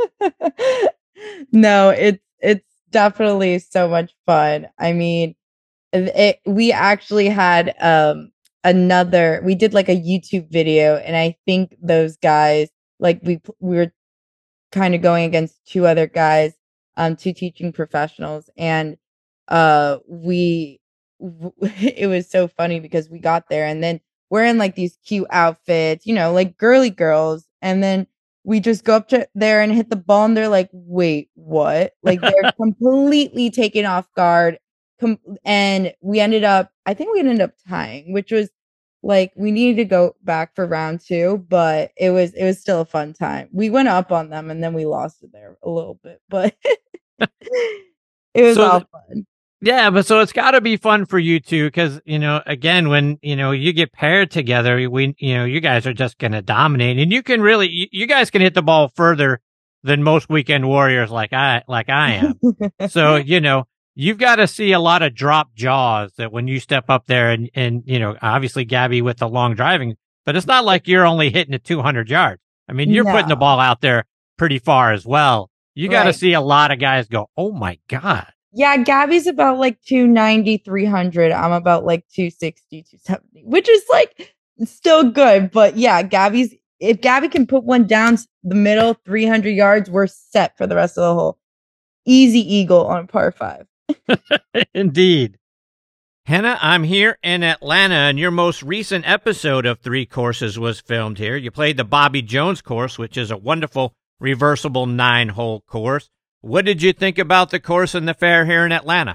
No, it's it's definitely so much fun. I mean, it, we actually had um another, we did like a YouTube video, and I think those guys, like we we were kind of going against two other guys, um, two teaching professionals, and uh, we it was so funny because we got there, and then we're in like these cute outfits, you know, like girly girls, and then we just go up to there and hit the ball, and they're like, "Wait, what?" Like they're completely taken off guard, com- and we ended up, I think we ended up tying, which was like, we needed to go back for round two, but it was it was still a fun time. We went up on them, and then we lost it there a little bit, but it was So all th- fun. Yeah, but so it's got to be fun for you two because, you know, again, when, you know, you get paired together, we, you know, you guys are just going to dominate, and you can really, you, you guys can hit the ball further than most weekend warriors like I, like I am. So, you know, you've got to see a lot of drop jaws that when you step up there and, and, you know, obviously Gabby with the long driving, but it's not like you're only hitting it two hundred yards. I mean, you're putting the No. ball out there pretty far as well. You got to Right. see a lot of guys go, oh my God. Yeah, Gabby's about like two ninety, three hundred. I'm about like two sixty, two seventy, which is like still good. But yeah, Gabby's, if Gabby can put one down the middle, three hundred yards, we're set for the rest of the hole. Easy eagle on par five. Indeed. Hannah, I'm here in Atlanta, and your most recent episode of Three Courses was filmed here. You played the Bobby Jones course, which is a wonderful reversible nine-hole course. What did you think about the course and the fair here in Atlanta?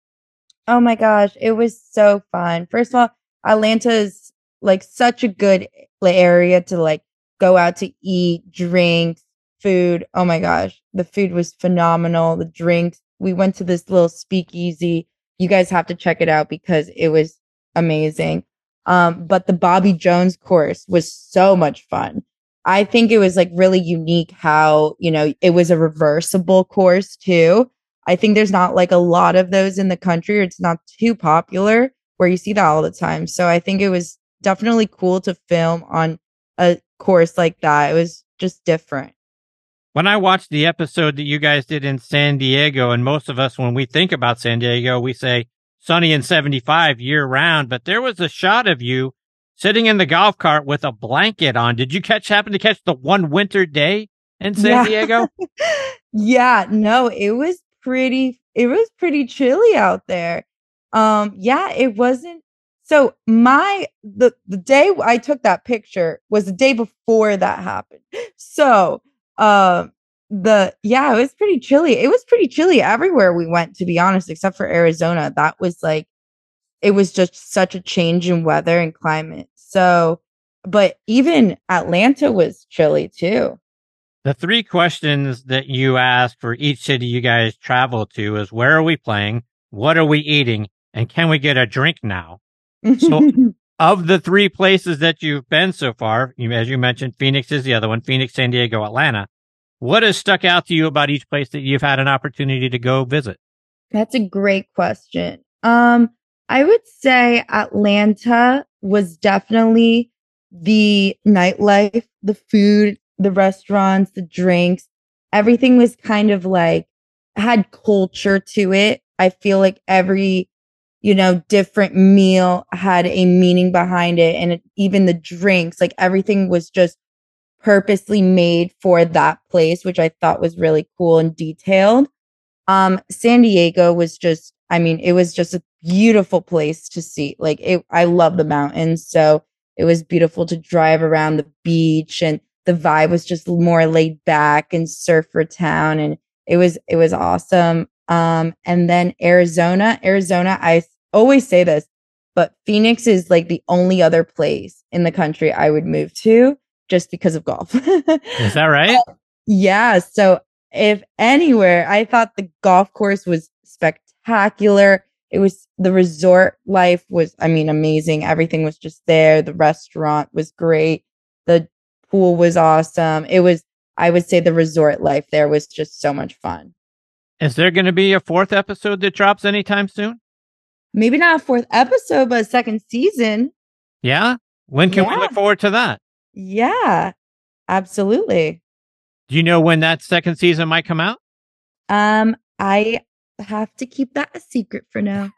Oh my gosh, it was so fun. First of all, Atlanta is like such a good area to like go out to eat, drinks, food. Oh my gosh, the food was phenomenal. The drinks. We went to this little speakeasy. You guys have to check it out because it was amazing. Um, but the Bobby Jones course was so much fun. I think it was like really unique how, you know, it was a reversible course too. I think there's not like a lot of those in the country, or it's not too popular where you see that all the time. So I think it was definitely cool to film on a course like that. It was just different. When I watched the episode that you guys did in San Diego, and most of us, when we think about San Diego, we say sunny and seventy-five year round, but there was a shot of you sitting in the golf cart with a blanket on. Did you catch, happen to catch the one winter day in San Yeah. Diego? Yeah, no, it was pretty, it was pretty chilly out there. Um, yeah, it wasn't. So my, the, the day I took that picture was the day before that happened. So, um, the, yeah, it was pretty chilly. It was pretty chilly everywhere we went, to be honest, except for Arizona. That was like, it was just such a change in weather and climate. So, but even Atlanta was chilly too. The three questions that you ask for each city you guys travel to is, where are we playing? What are we eating? And can we get a drink now? So of the three places that you've been so far, you, as you mentioned, Phoenix is the other one, Phoenix, San Diego, Atlanta. What has stuck out to you about each place that you've had an opportunity to go visit? That's a great question. Um, I would say Atlanta was definitely the nightlife, the food, the restaurants, the drinks. Everything was kind of like, had culture to it. I feel like every, you know, different meal had a meaning behind it. And it, even the drinks, like everything was just purposely made for that place, which I thought was really cool and detailed. Um, San Diego was just, I mean, it was just a beautiful place to see. Like it, I love the mountains. So it was beautiful to drive around the beach, and the vibe was just more laid back and surfer town. And it was, it was awesome. Um, and then Arizona, Arizona, I always say this, but Phoenix is like the only other place in the country I would move to just because of golf. Is that right? Uh, yeah. So if anywhere, I thought the golf course was spectacular. It was, the resort life was, I mean, amazing. Everything was just there. The restaurant was great. The pool was awesome. It was, I would say the resort life there was just so much fun. Is there going to be a fourth episode that drops anytime soon? Maybe not a fourth episode, but a second season. Yeah? When can Yeah. we look forward to that? Yeah, absolutely. Do you know when that second season might come out? Um, I have to keep that a secret for now.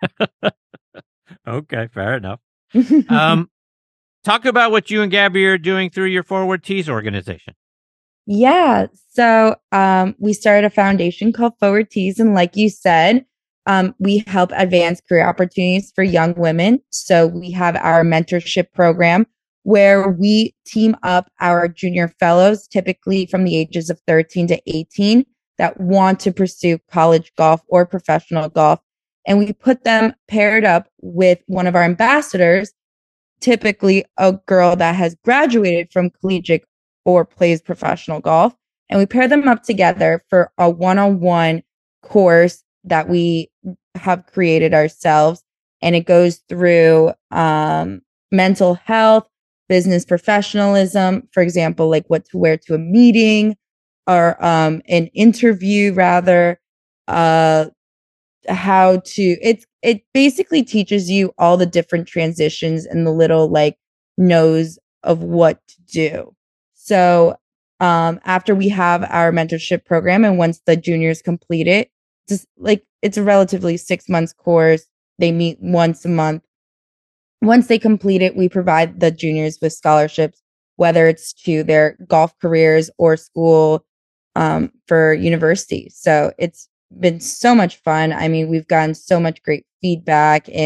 Okay, fair enough. Um, talk about what you and Gabby are doing through your Forward Tees organization. Yeah. So um, we started a foundation called Forward Tees. And like you said, um, we help advance career opportunities for young women. So we have our mentorship program where we team up our junior fellows, typically from the ages of thirteen to eighteen, that want to pursue college golf or professional golf. And we put them paired up with one of our ambassadors, typically a girl that has graduated from collegiate or plays professional golf. And we pair them up together for a one-on-one course that we have created ourselves. And it goes through um, mental health, business professionalism, for example, like what to wear to a meeting or um, an interview, rather, uh, how to, it's, it basically teaches you all the different transitions and the little like nose of what to do. So um, after we have our mentorship program, and once the juniors complete it, just like it's a relatively six months course. They meet once a month. Once they complete it, we provide the juniors with scholarships, whether it's to their golf careers or school um, for university. So it's been so much fun. I mean, we've gotten so much great feedback, and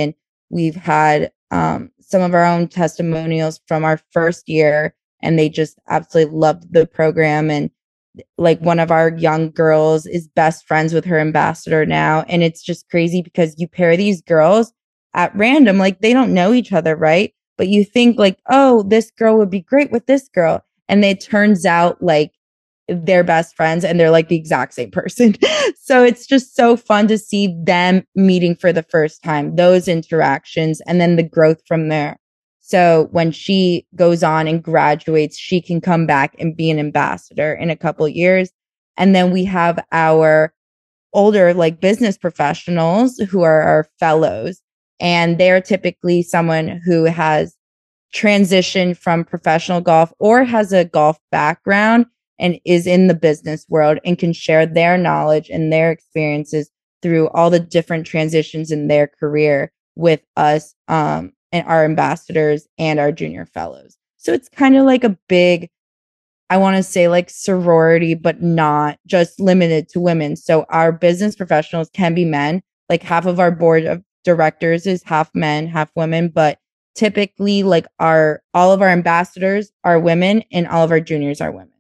We've had um, some of our own testimonials from our first year, and they just absolutely loved the program. And like one of our young girls is best friends with her ambassador now. And it's just crazy because you pair these girls at random, like they don't know each other, right? But you think like, oh, this girl would be great with this girl. And it turns out like they're best friends and they're like the exact same person. So it's just so fun to see them meeting for the first time, those interactions, and then the growth from there. So when she goes on and graduates, she can come back and be an ambassador in a couple of years. And then we have our older like business professionals who are our fellows. And they're typically someone who has transitioned from professional golf or has a golf background and is in the business world and can share their knowledge and their experiences through all the different transitions in their career with us, um, and our ambassadors and our junior fellows. So it's kind of like a big, I want to say like sorority, but not just limited to women. So our business professionals can be men. Like half of our board of directors is half men, half women, but typically like our, all of our ambassadors are women and all of our juniors are women.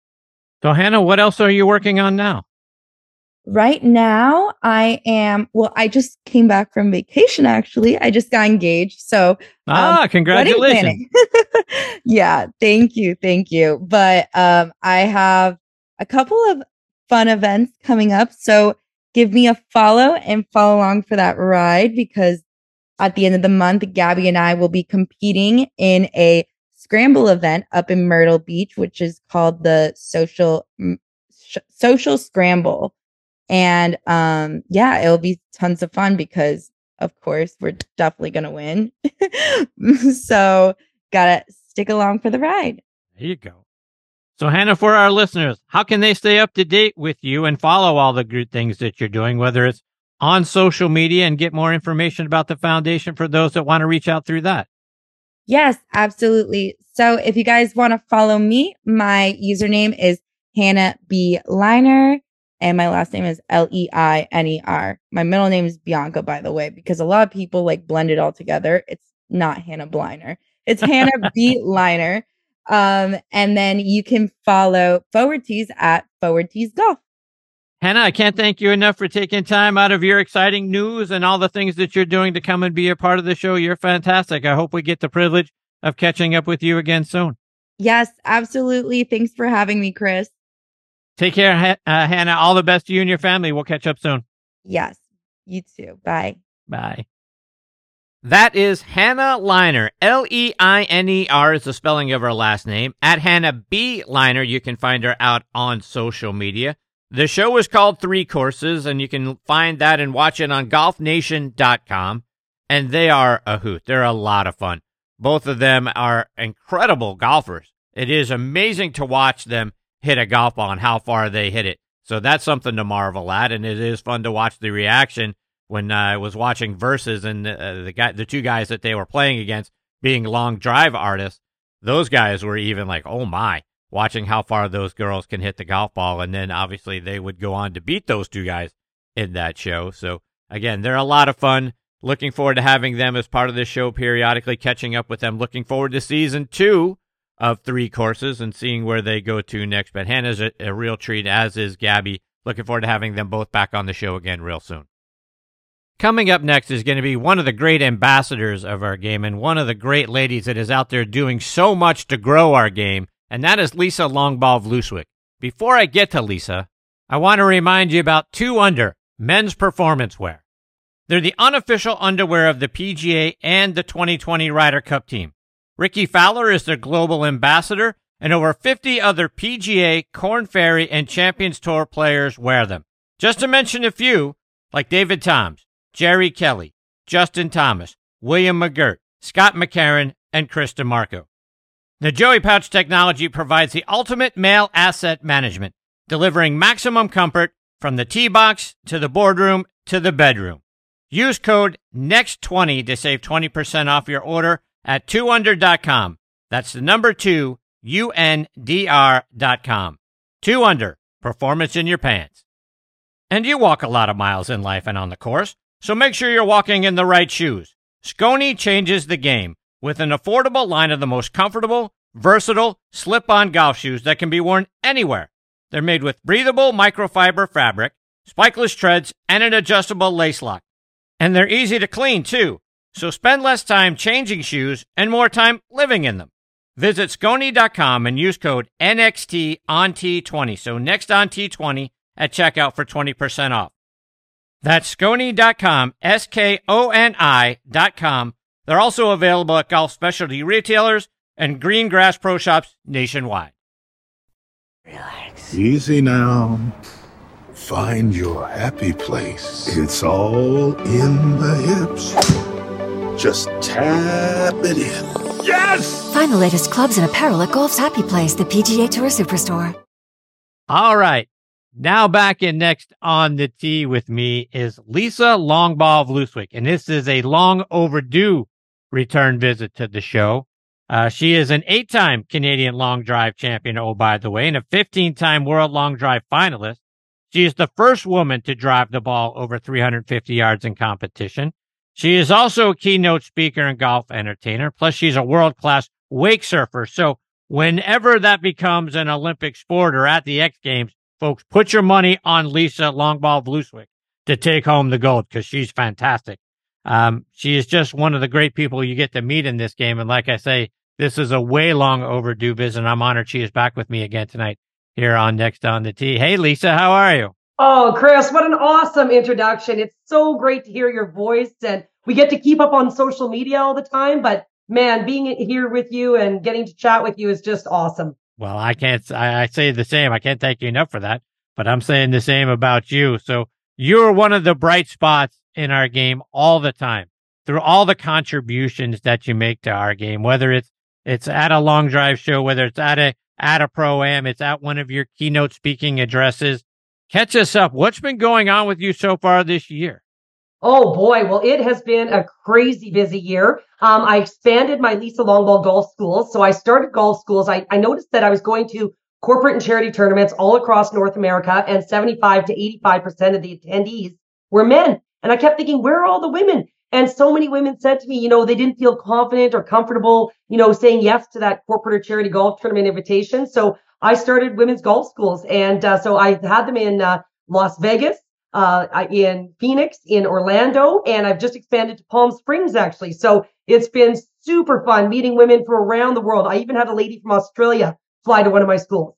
So Hannah, what else are you working on now? Right now, I am, well, I just came back from vacation, actually. I just got engaged. So, ah, um, congratulations. Yeah, thank you. Thank you. But um, I have a couple of fun events coming up. So give me a follow and follow along for that ride, because at the end of the month, Gabby and I will be competing in a scramble event up in Myrtle Beach, which is called the Social sh- Social Scramble. And um, yeah, it'll be tons of fun because, of course, we're definitely going to win. So gotta stick along for the ride. There you go. So Hannah, for our listeners, how can they stay up to date with you and follow all the good things that you're doing, whether it's on social media, and get more information about the foundation for those that want to reach out through that? Yes, absolutely. So if you guys want to follow me, my username is Hannah B. Leiner. And my last name is L E I N E R. My middle name is Bianca, by the way, because a lot of people like blend it all together. It's not Hannah Bliner. It's Hannah B. Leiner. Um, and then you can follow Forward Tees at Forward Tees Golf. Hannah, I can't thank you enough for taking time out of your exciting news and all the things that you're doing to come and be a part of the show. You're fantastic. I hope we get the privilege of catching up with you again soon. Yes, absolutely. Thanks for having me, Chris. Take care, uh, Hannah. All the best to you and your family. We'll catch up soon. Yes, you too. Bye. Bye. That is Hannah Leiner. L E I N E R is the spelling of her last name. At Hannah B. Leiner, you can find her out on social media. The show is called Three Courses, and you can find that and watch it on golf nation dot com. And they are a hoot. They're a lot of fun. Both of them are incredible golfers. It is amazing to watch them hit a golf ball and how far they hit it. So that's something to marvel at, and it is fun to watch the reaction when uh, I was watching Versus and uh, the guy, the two guys that they were playing against being long drive artists. Those guys were even like, oh my, watching how far those girls can hit the golf ball, and then obviously they would go on to beat those two guys in that show. So again, they're a lot of fun. Looking forward to having them as part of this show periodically, catching up with them. Looking forward to season two of Three Courses and seeing where they go to next. But Hannah's a, a real treat, as is Gabby. Looking forward to having them both back on the show again real soon. Coming up next is going to be one of the great ambassadors of our game and one of the great ladies that is out there doing so much to grow our game, and that is Lisa Longball Vluswick. Before I get to Lisa, I want to remind you about Two Under, men's performance wear. They're the unofficial underwear of the P G A and the twenty twenty Ryder Cup team. Ricky Fowler is their global ambassador, and over fifty other P G A, Korn Ferry, and Champions Tour players wear them. Just to mention a few, like David Toms, Jerry Kelly, Justin Thomas, William McGirt, Scott McCarron, and Chris DeMarco. The Joey Pouch technology provides the ultimate male asset management, delivering maximum comfort from the tee box to the boardroom to the bedroom. Use code next twenty to save twenty percent off your order at two under dot com. That's the number two, U N D R dot com. Two Under, performance in your pants. And you walk a lot of miles in life and on the course, so make sure you're walking in the right shoes. Skoni changes the game with an affordable line of the most comfortable, versatile, slip-on golf shoes that can be worn anywhere. They're made with breathable microfiber fabric, spikeless treads, and an adjustable lace lock. And they're easy to clean, too. So spend less time changing shoes and more time living in them. Visit skoni dot com and use code N X T on T twenty. So next on T twenty at checkout for twenty percent off. That's skoni dot com, S K O N I dot com. They're also available at golf specialty retailers and green grass pro shops nationwide. Relax. Easy now. Find your happy place. It's all in the hips. Just tap it in. Yes! Find the latest clubs and apparel at Golf's Happy Place, the P G A Tour Superstore. All right. Now back in next on the tee with me is Lisa Longball Vlooswick, and this is a long overdue return visit to the show. Uh, she is an eight-time Canadian long drive champion, oh, by the way, and a fifteen-time world long drive finalist. She is the first woman to drive the ball over three hundred fifty yards in competition. She is also a keynote speaker and golf entertainer. Plus, she's a world-class wake surfer. So whenever that becomes an Olympic sport or at the X Games, folks, put your money on Lisa Longball Vlooswick to take home the gold because she's fantastic. Um, she is just one of the great people you get to meet in this game. And like I say, this is a way long overdue visit. I'm honored she is back with me again tonight here on Next on the Tee. Hey, Lisa, how are you? Oh, Chris, what an awesome introduction. It's so great to hear your voice, and we get to keep up on social media all the time, but man, being here with you and getting to chat with you is just awesome. Well, I can't, I, I say the same. I can't thank you enough for that, but I'm saying the same about you. So you're one of the bright spots in our game all the time through all the contributions that you make to our game, whether it's, it's at a long drive show, whether it's at a, at a pro-am, it's at one of your keynote speaking addresses. Catch us up. What's been going on with you so far this year? Oh boy, well, it has been a crazy busy year. Um, I expanded my Lisa Longball golf schools. So I started golf schools. I, I noticed that I was going to corporate and charity tournaments all across North America, and seventy-five to eighty-five percent of the attendees were men. And I kept thinking, where are all the women? And so many women said to me, you know, they didn't feel confident or comfortable, you know, saying yes to that corporate or charity golf tournament invitation. So I started women's golf schools. And uh, so I had them in uh, Las Vegas, uh, in Phoenix, in Orlando, and I've just expanded to Palm Springs, actually. So it's been super fun meeting women from around the world. I even had a lady from Australia fly to one of my schools.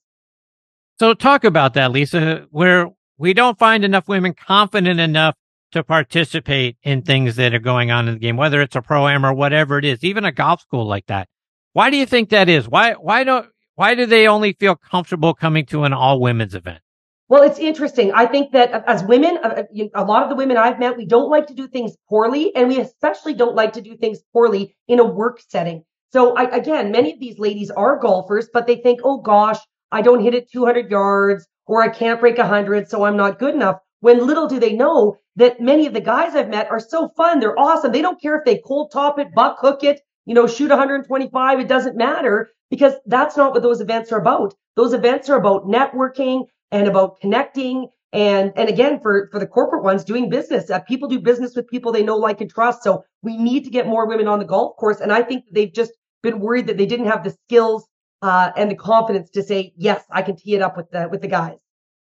So talk about that, Lisa, where we don't find enough women confident enough to participate in things that are going on in the game, whether it's a pro-am or whatever it is, even a golf school like that. Why do you think that is? Why, why don't, why do they only feel comfortable coming to an all women's event? Well, it's interesting. I think that as women, a lot of the women I've met, we don't like to do things poorly, and we especially don't like to do things poorly in a work setting. So I, again, many of these ladies are golfers, but they think, oh gosh, I don't hit it two hundred yards, or I can't break one hundred, so I'm not good enough. When little do they know that many of the guys I've met are so fun. They're awesome. They don't care if they cold top it, buck hook it, you know, shoot one hundred twenty-five. It doesn't matter, because that's not what those events are about. Those events are about networking and about connecting. And, and again, for, for the corporate ones, doing business. Uh, people do business with people they know, like, and trust. So we need to get more women on the golf course. And I think they've just been worried that they didn't have the skills uh, and the confidence to say, yes, I can tee it up with the, with the guys.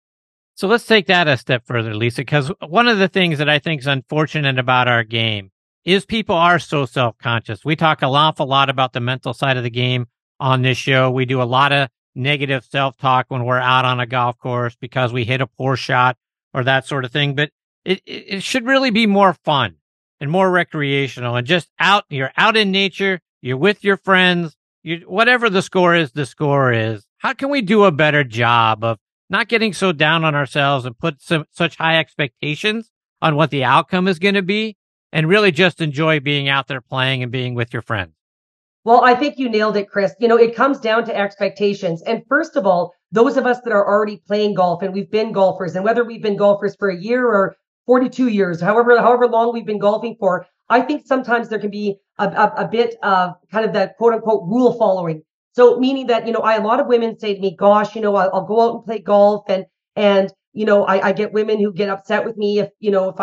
So let's take that a step further, Lisa, because one of the things that I think is unfortunate about our game is people are so self-conscious. We talk an awful lot about the mental side of the game on this show. We do a lot of negative self-talk when we're out on a golf course because we hit a poor shot or that sort of thing. But it, it should really be more fun and more recreational and just out. You're out in nature. You're with your friends. You, whatever the score is, the score is. How can we do a better job of not getting so down on ourselves and put some, such high expectations on what the outcome is going to be, and really just enjoy being out there playing and being with your friends? Well, I think you nailed it, Chris. You know, it comes down to expectations. And first of all, those of us that are already playing golf and we've been golfers, and whether we've been golfers for a year or forty-two years, however, however long we've been golfing for, I think sometimes there can be a, a, a bit of kind of that quote unquote rule following. So meaning that, you know, I, a lot of women say to me, gosh, you know, I'll, I'll go out and play golf, and, and, you know, I, I get women who get upset with me if, you know, if I,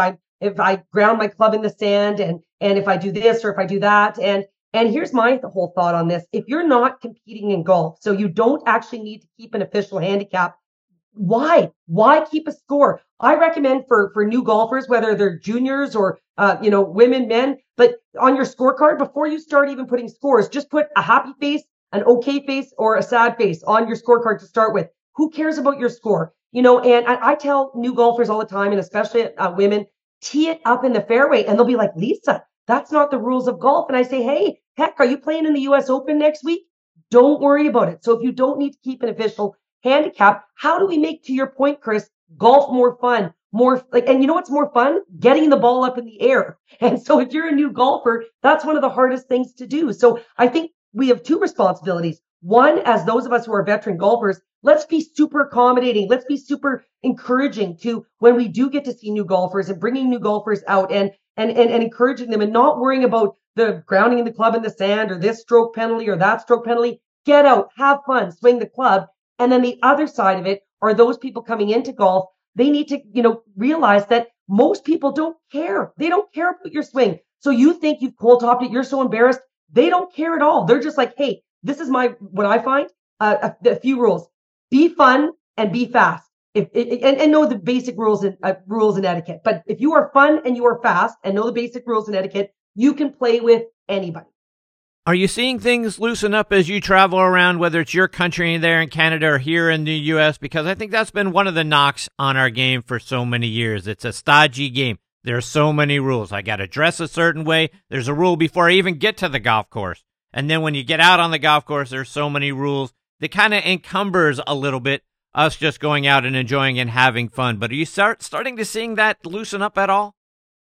if I ground my club in the sand and, and if I do this or if I do that. And, and here's my whole thought on this. If you're not competing in golf, so you don't actually need to keep an official handicap, why? Why keep a score? I recommend for, for new golfers, whether they're juniors or, uh, you know, women, men, but on your scorecard, before you start even putting scores, just put a happy face, an okay face, or a sad face on your scorecard to start with. Who cares about your score? You know, and I, I tell new golfers all the time, and especially uh, women, tee it up in the fairway, and they'll be like, Lisa, that's not the rules of golf. And I say, hey, heck, are you playing in the U S Open next week? Don't worry about it. So if you don't need to keep an official handicap, how do we make, to your point, Chris, golf more fun, more like, and you know what's more fun? Getting the ball up in the air. And so if you're a new golfer, that's one of the hardest things to do. So I think we have two responsibilities. One, as those of us who are veteran golfers, let's be super accommodating. Let's be super encouraging to when we do get to see new golfers and bringing new golfers out and, and, and, and encouraging them and not worrying about the grounding in the club in the sand or this stroke penalty or that stroke penalty. Get out, have fun, swing the club. And then the other side of it are those people coming into golf. They need to, you know, realize that most people don't care. They don't care about your swing. So you think you've cold topped it. You're so embarrassed. They don't care at all. They're just like, hey, this is my, what I find, uh, a, a few rules. Be fun and be fast. If, and, and know the basic rules and uh, rules and etiquette. But if you are fun and you are fast and know the basic rules and etiquette, you can play with anybody. Are you seeing things loosen up as you travel around, whether it's your country there in Canada or here in the U S? Because I think that's been one of the knocks on our game for so many years. It's a stodgy game. There are so many rules. I got to dress a certain way. There's a rule before I even get to the golf course. And then when you get out on the golf course, there's so many rules that kind of encumbers a little bit us just going out and enjoying and having fun. But are you start starting to seeing that loosen up at all?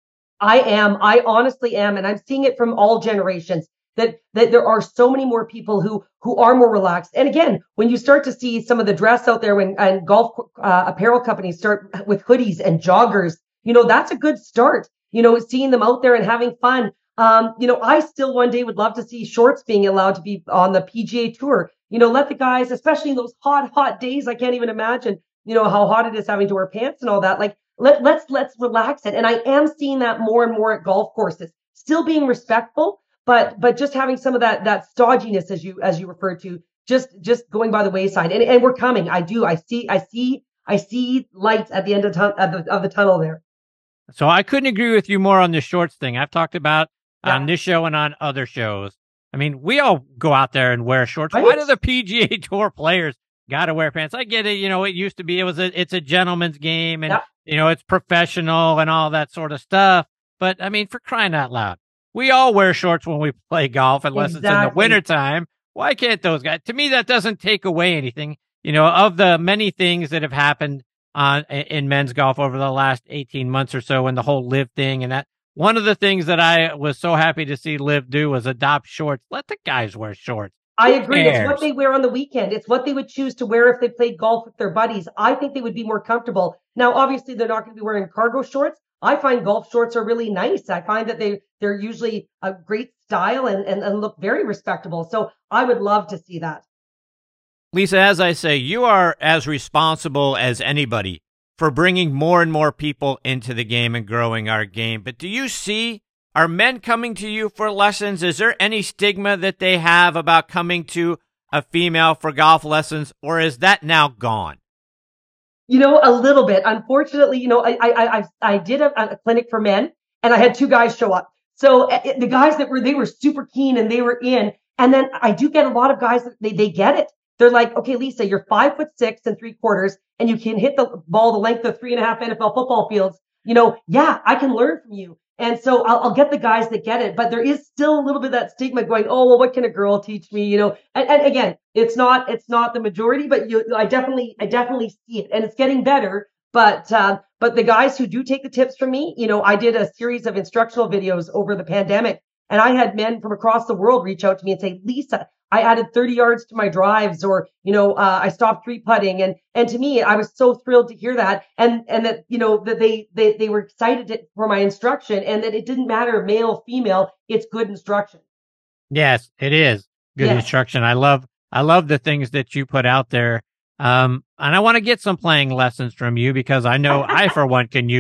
I am. I honestly am. And I'm seeing it from all generations. That, that there are so many more people who, who are more relaxed. And again, when you start to see some of the dress out there when, and golf uh, apparel companies start with hoodies and joggers, you know, that's a good start, you know, seeing them out there and having fun. Um, you know, I still one day would love to see shorts being allowed to be on the P G A Tour. You know, let the guys, especially in those hot, hot days, I can't even imagine, you know, how hot it is having to wear pants and all that. Like, let, let's, let's relax it. And I am seeing that more and more at golf courses, still being respectful. But but just having some of that that stodginess, as you as you referred to, just just going by the wayside, and and we're coming. I do. I see. I see. I see lights at the end of, ton- of the of the tunnel there. So I couldn't agree with you more on the shorts thing. I've talked about yeah. on this show and on other shows. I mean, we all go out there and wear shorts. Right? Why do the P G A Tour players got to wear pants? I get it. You know, it used to be it was a it's a gentleman's game, and yeah. you know it's professional and all that sort of stuff. But I mean, for crying out loud. We all wear shorts when we play golf, unless exactly. it's in the wintertime. Why can't those guys? To me, that doesn't take away anything. You know, of the many things that have happened on in men's golf over the last eighteen months or so, and the whole LIV thing, and that one of the things that I was so happy to see LIV do was adopt shorts. Let the guys wear shorts. I agree. It's what they wear on the weekend. It's what they would choose to wear if they played golf with their buddies. I think they would be more comfortable. Now, obviously, they're not going to be wearing cargo shorts. I find golf shorts are really nice. I find that they, they're usually a great style and, and, and look very respectable. So I would love to see that. Lisa, as I say, you are as responsible as anybody for bringing more and more people into the game and growing our game. But do you see, are men coming to you for lessons? Is there any stigma that they have about coming to a female for golf lessons, or is that now gone? You know, a little bit. Unfortunately, you know, I I I, I did a, a clinic for men, and I had two guys show up. So uh, the guys that were they were super keen and they were in. And then I do get a lot of guys that they they get it. They're like, okay, Lisa, you're five foot six and three quarters, and you can hit the ball the length of three and a half N F L football fields. You know, yeah, I can learn from you. And so I'll, I'll get the guys that get it, but there is still a little bit of that stigma going, oh, well, what can a girl teach me? You know, and, and again, it's not, it's not the majority, but you, I definitely, I definitely see it, and it's getting better. But, uh, but the guys who do take the tips from me, you know, I did a series of instructional videos over the pandemic, and I had men from across the world reach out to me and say, Lisa, I added thirty yards to my drives, or, you know, uh, I stopped three putting. And, and to me, I was so thrilled to hear that. And, and that, you know, that they, they, they were excited to, for my instruction, and that it didn't matter male, female, it's good instruction. Yes, it is good yes. instruction. I love, I love the things that you put out there. Um, and I want to get some playing lessons from you, because I know I, for one, can use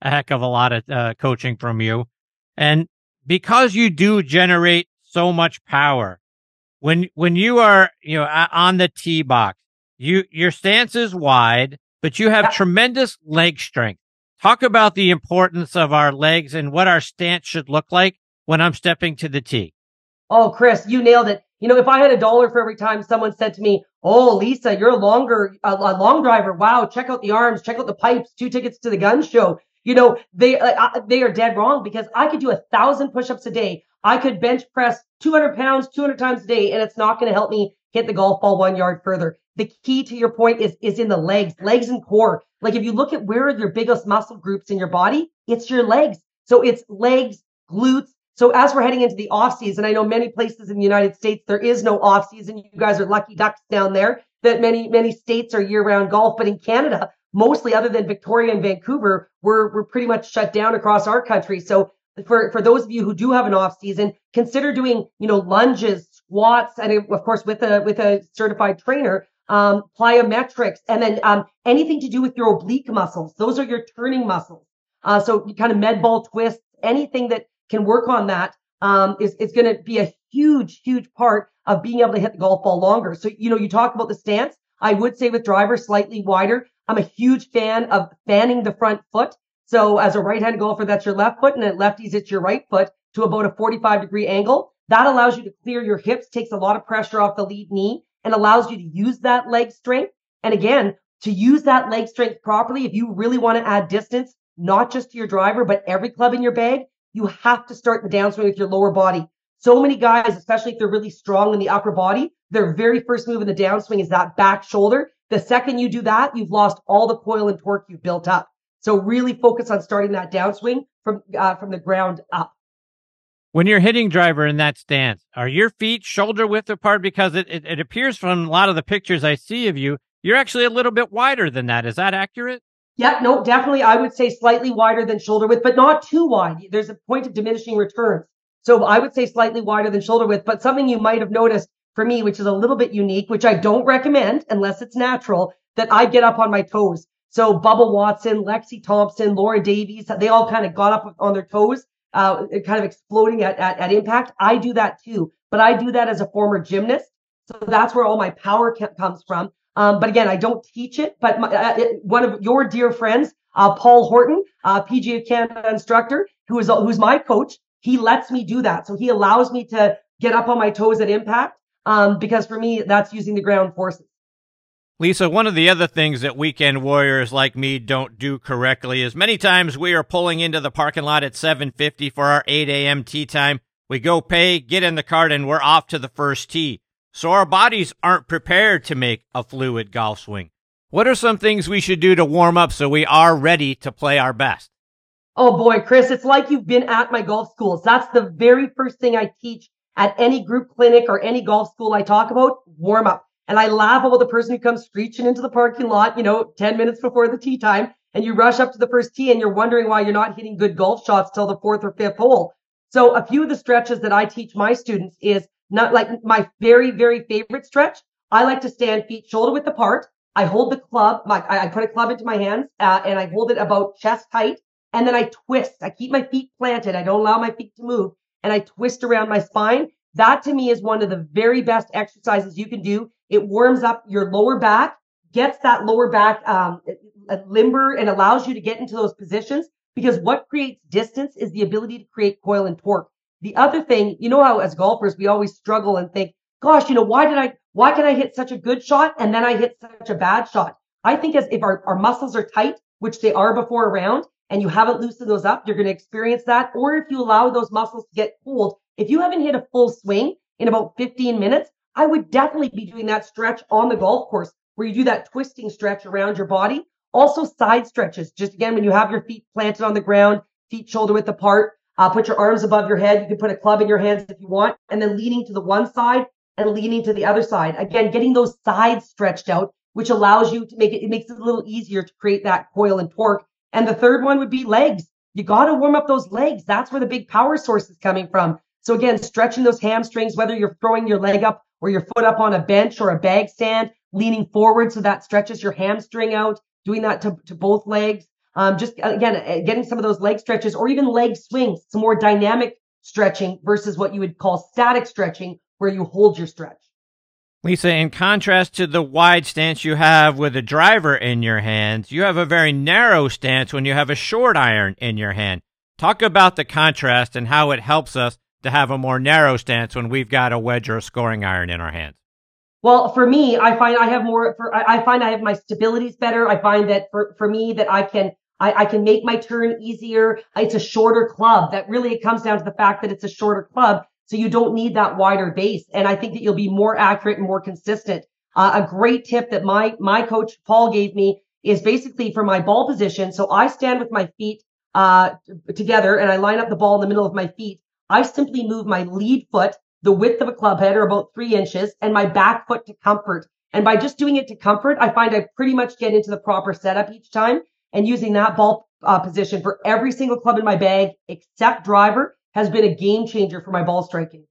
a heck of a lot of uh, coaching from you. And because you do generate so much power, when when you are, you know, on the tee box, you your stance is wide, but you have tremendous leg strength. Talk about the importance of our legs and what our stance should look like when I'm stepping to the tee. Oh, Chris, you nailed it. You know, if I had a dollar for every time someone said to me, "Oh, Lisa, you're a longer, a, a long driver. Wow, check out the arms, check out the pipes, two tickets to the gun show." You know, they uh, they are dead wrong, because I could do a thousand push-ups a day. I could bench press two hundred pounds, two hundred times a day, and it's not going to help me hit the golf ball one yard further. The key to your point is is in the legs, legs and core. Like if you look at where are your biggest muscle groups in your body, it's your legs. So it's legs, glutes. So as we're heading into the off season, I know many places in the United States, there is no off season. You guys are lucky ducks down there that many, many states are year round golf. But in Canada, mostly other than Victoria and Vancouver, we're, we're pretty much shut down across our country. So for, for those of you who do have an off season, consider doing, you know, lunges, squats, and of course with a, with a certified trainer, um, plyometrics, and then, um, anything to do with your oblique muscles. Those are your turning muscles. Uh, so you kind of med ball twists, anything that can work on that, um, is, is going to be a huge, huge part of being able to hit the golf ball longer. So, you know, you talk about the stance. I would say with driver slightly wider. I'm a huge fan of fanning the front foot. So as a right-handed golfer, that's your left foot, and at lefties, it's your right foot to about a forty-five degree angle. That allows you to clear your hips, takes a lot of pressure off the lead knee, and allows you to use that leg strength. And again, to use that leg strength properly, if you really want to add distance, not just to your driver, but every club in your bag, you have to start the downswing with your lower body. So many guys, especially if they're really strong in the upper body, their very first move in the downswing is that back shoulder. The second you do that, you've lost all the coil and torque you've built up. So really focus on starting that downswing from uh, from the ground up. When you're hitting driver in that stance, are your feet shoulder width apart? Because it, it, it appears from a lot of the pictures I see of you, you're actually a little bit wider than that. Is that accurate? Yeah, no, definitely. I would say slightly wider than shoulder width, but not too wide. There's a point of diminishing returns. So I would say slightly wider than shoulder width, but something you might have noticed for me, which is a little bit unique, which I don't recommend unless it's natural, that I get up on my toes. So Bubba Watson, Lexi Thompson, Laura Davies, they all kind of got up on their toes, uh, kind of exploding at, at, at impact. I do that too, but I do that as a former gymnast. So that's where all my power comes from. Um, but again, I don't teach it, but my, uh, one of your dear friends, uh, Paul Horton, uh, P G A Canada instructor, who is, who's my coach, he lets me do that. So he allows me to get up on my toes at impact. Um, because for me, that's using the ground forces. Lisa, one of the other things that weekend warriors like me don't do correctly is many times we are pulling into the parking lot at seven fifty for our eight a.m. tee time. We go pay, get in the cart, and we're off to the first tee. So our bodies aren't prepared to make a fluid golf swing. What are some things we should do to warm up so we are ready to play our best? Oh boy, Chris, it's like you've been at my golf schools. That's the very first thing I teach at any group clinic or any golf school I talk about, warm up. And I laugh about the person who comes screeching into the parking lot, you know, ten minutes before the tee time, and you rush up to the first tee and you're wondering why you're not hitting good golf shots till the fourth or fifth hole. So a few of the stretches that I teach my students is not like my very, very favorite stretch. I like to stand feet shoulder width apart. I hold the club, my, I put a club into my hands, uh, and I hold it about chest height. And then I twist. I keep my feet planted. I don't allow my feet to move. And I twist around my spine. That to me is one of the very best exercises you can do. It warms up your lower back, gets that lower back um, limber, and allows you to get into those positions, because what creates distance is the ability to create coil and torque. The other thing, you know how as golfers, we always struggle and think, gosh, you know, why did I, why can I hit such a good shot and then I hit such a bad shot? I think as if our, our muscles are tight, which they are before a round, and you haven't loosened those up, you're going to experience that. Or if you allow those muscles to get cooled, if you haven't hit a full swing in about fifteen minutes, I would definitely be doing that stretch on the golf course where you do that twisting stretch around your body. Also side stretches. Just again, when you have your feet planted on the ground, feet shoulder width apart, uh, put your arms above your head. You can put a club in your hands if you want, and then leaning to the one side and leaning to the other side. Again, getting those sides stretched out, which allows you to make it, it makes it a little easier to create that coil and torque. And the third one would be legs. You got to warm up those legs. That's where the big power source is coming from. So again, stretching those hamstrings, whether you're throwing your leg up or your foot up on a bench or a bag stand, leaning forward so that stretches your hamstring out, doing that to, to both legs. Um, just again, uh, getting some of those leg stretches or even leg swings, some more dynamic stretching versus what you would call static stretching, where you hold your stretch. Lisa, in contrast to the wide stance you have with a driver in your hands, you have a very narrow stance when you have a short iron in your hand. Talk about the contrast and how it helps us to have a more narrow stance when we've got a wedge or a scoring iron in our hands. Well, for me, I find I have more, for, I, I find I have my stability's better. I find that for, for me that I can, I, I can make my turn easier. It's a shorter club. That really, it comes down to the fact that it's a shorter club. So you don't need that wider base. And I think that you'll be more accurate and more consistent. Uh, a great tip that my, my coach, Paul, gave me is basically for my ball position. So I stand with my feet, uh, together and I line up the ball in the middle of my feet. I simply move my lead foot the width of a club head, or about three inches, and my back foot to comfort. And by just doing it to comfort, I find I pretty much get into the proper setup each time. And using that ball uh, position for every single club in my bag, except driver, has been a game changer for my ball striking.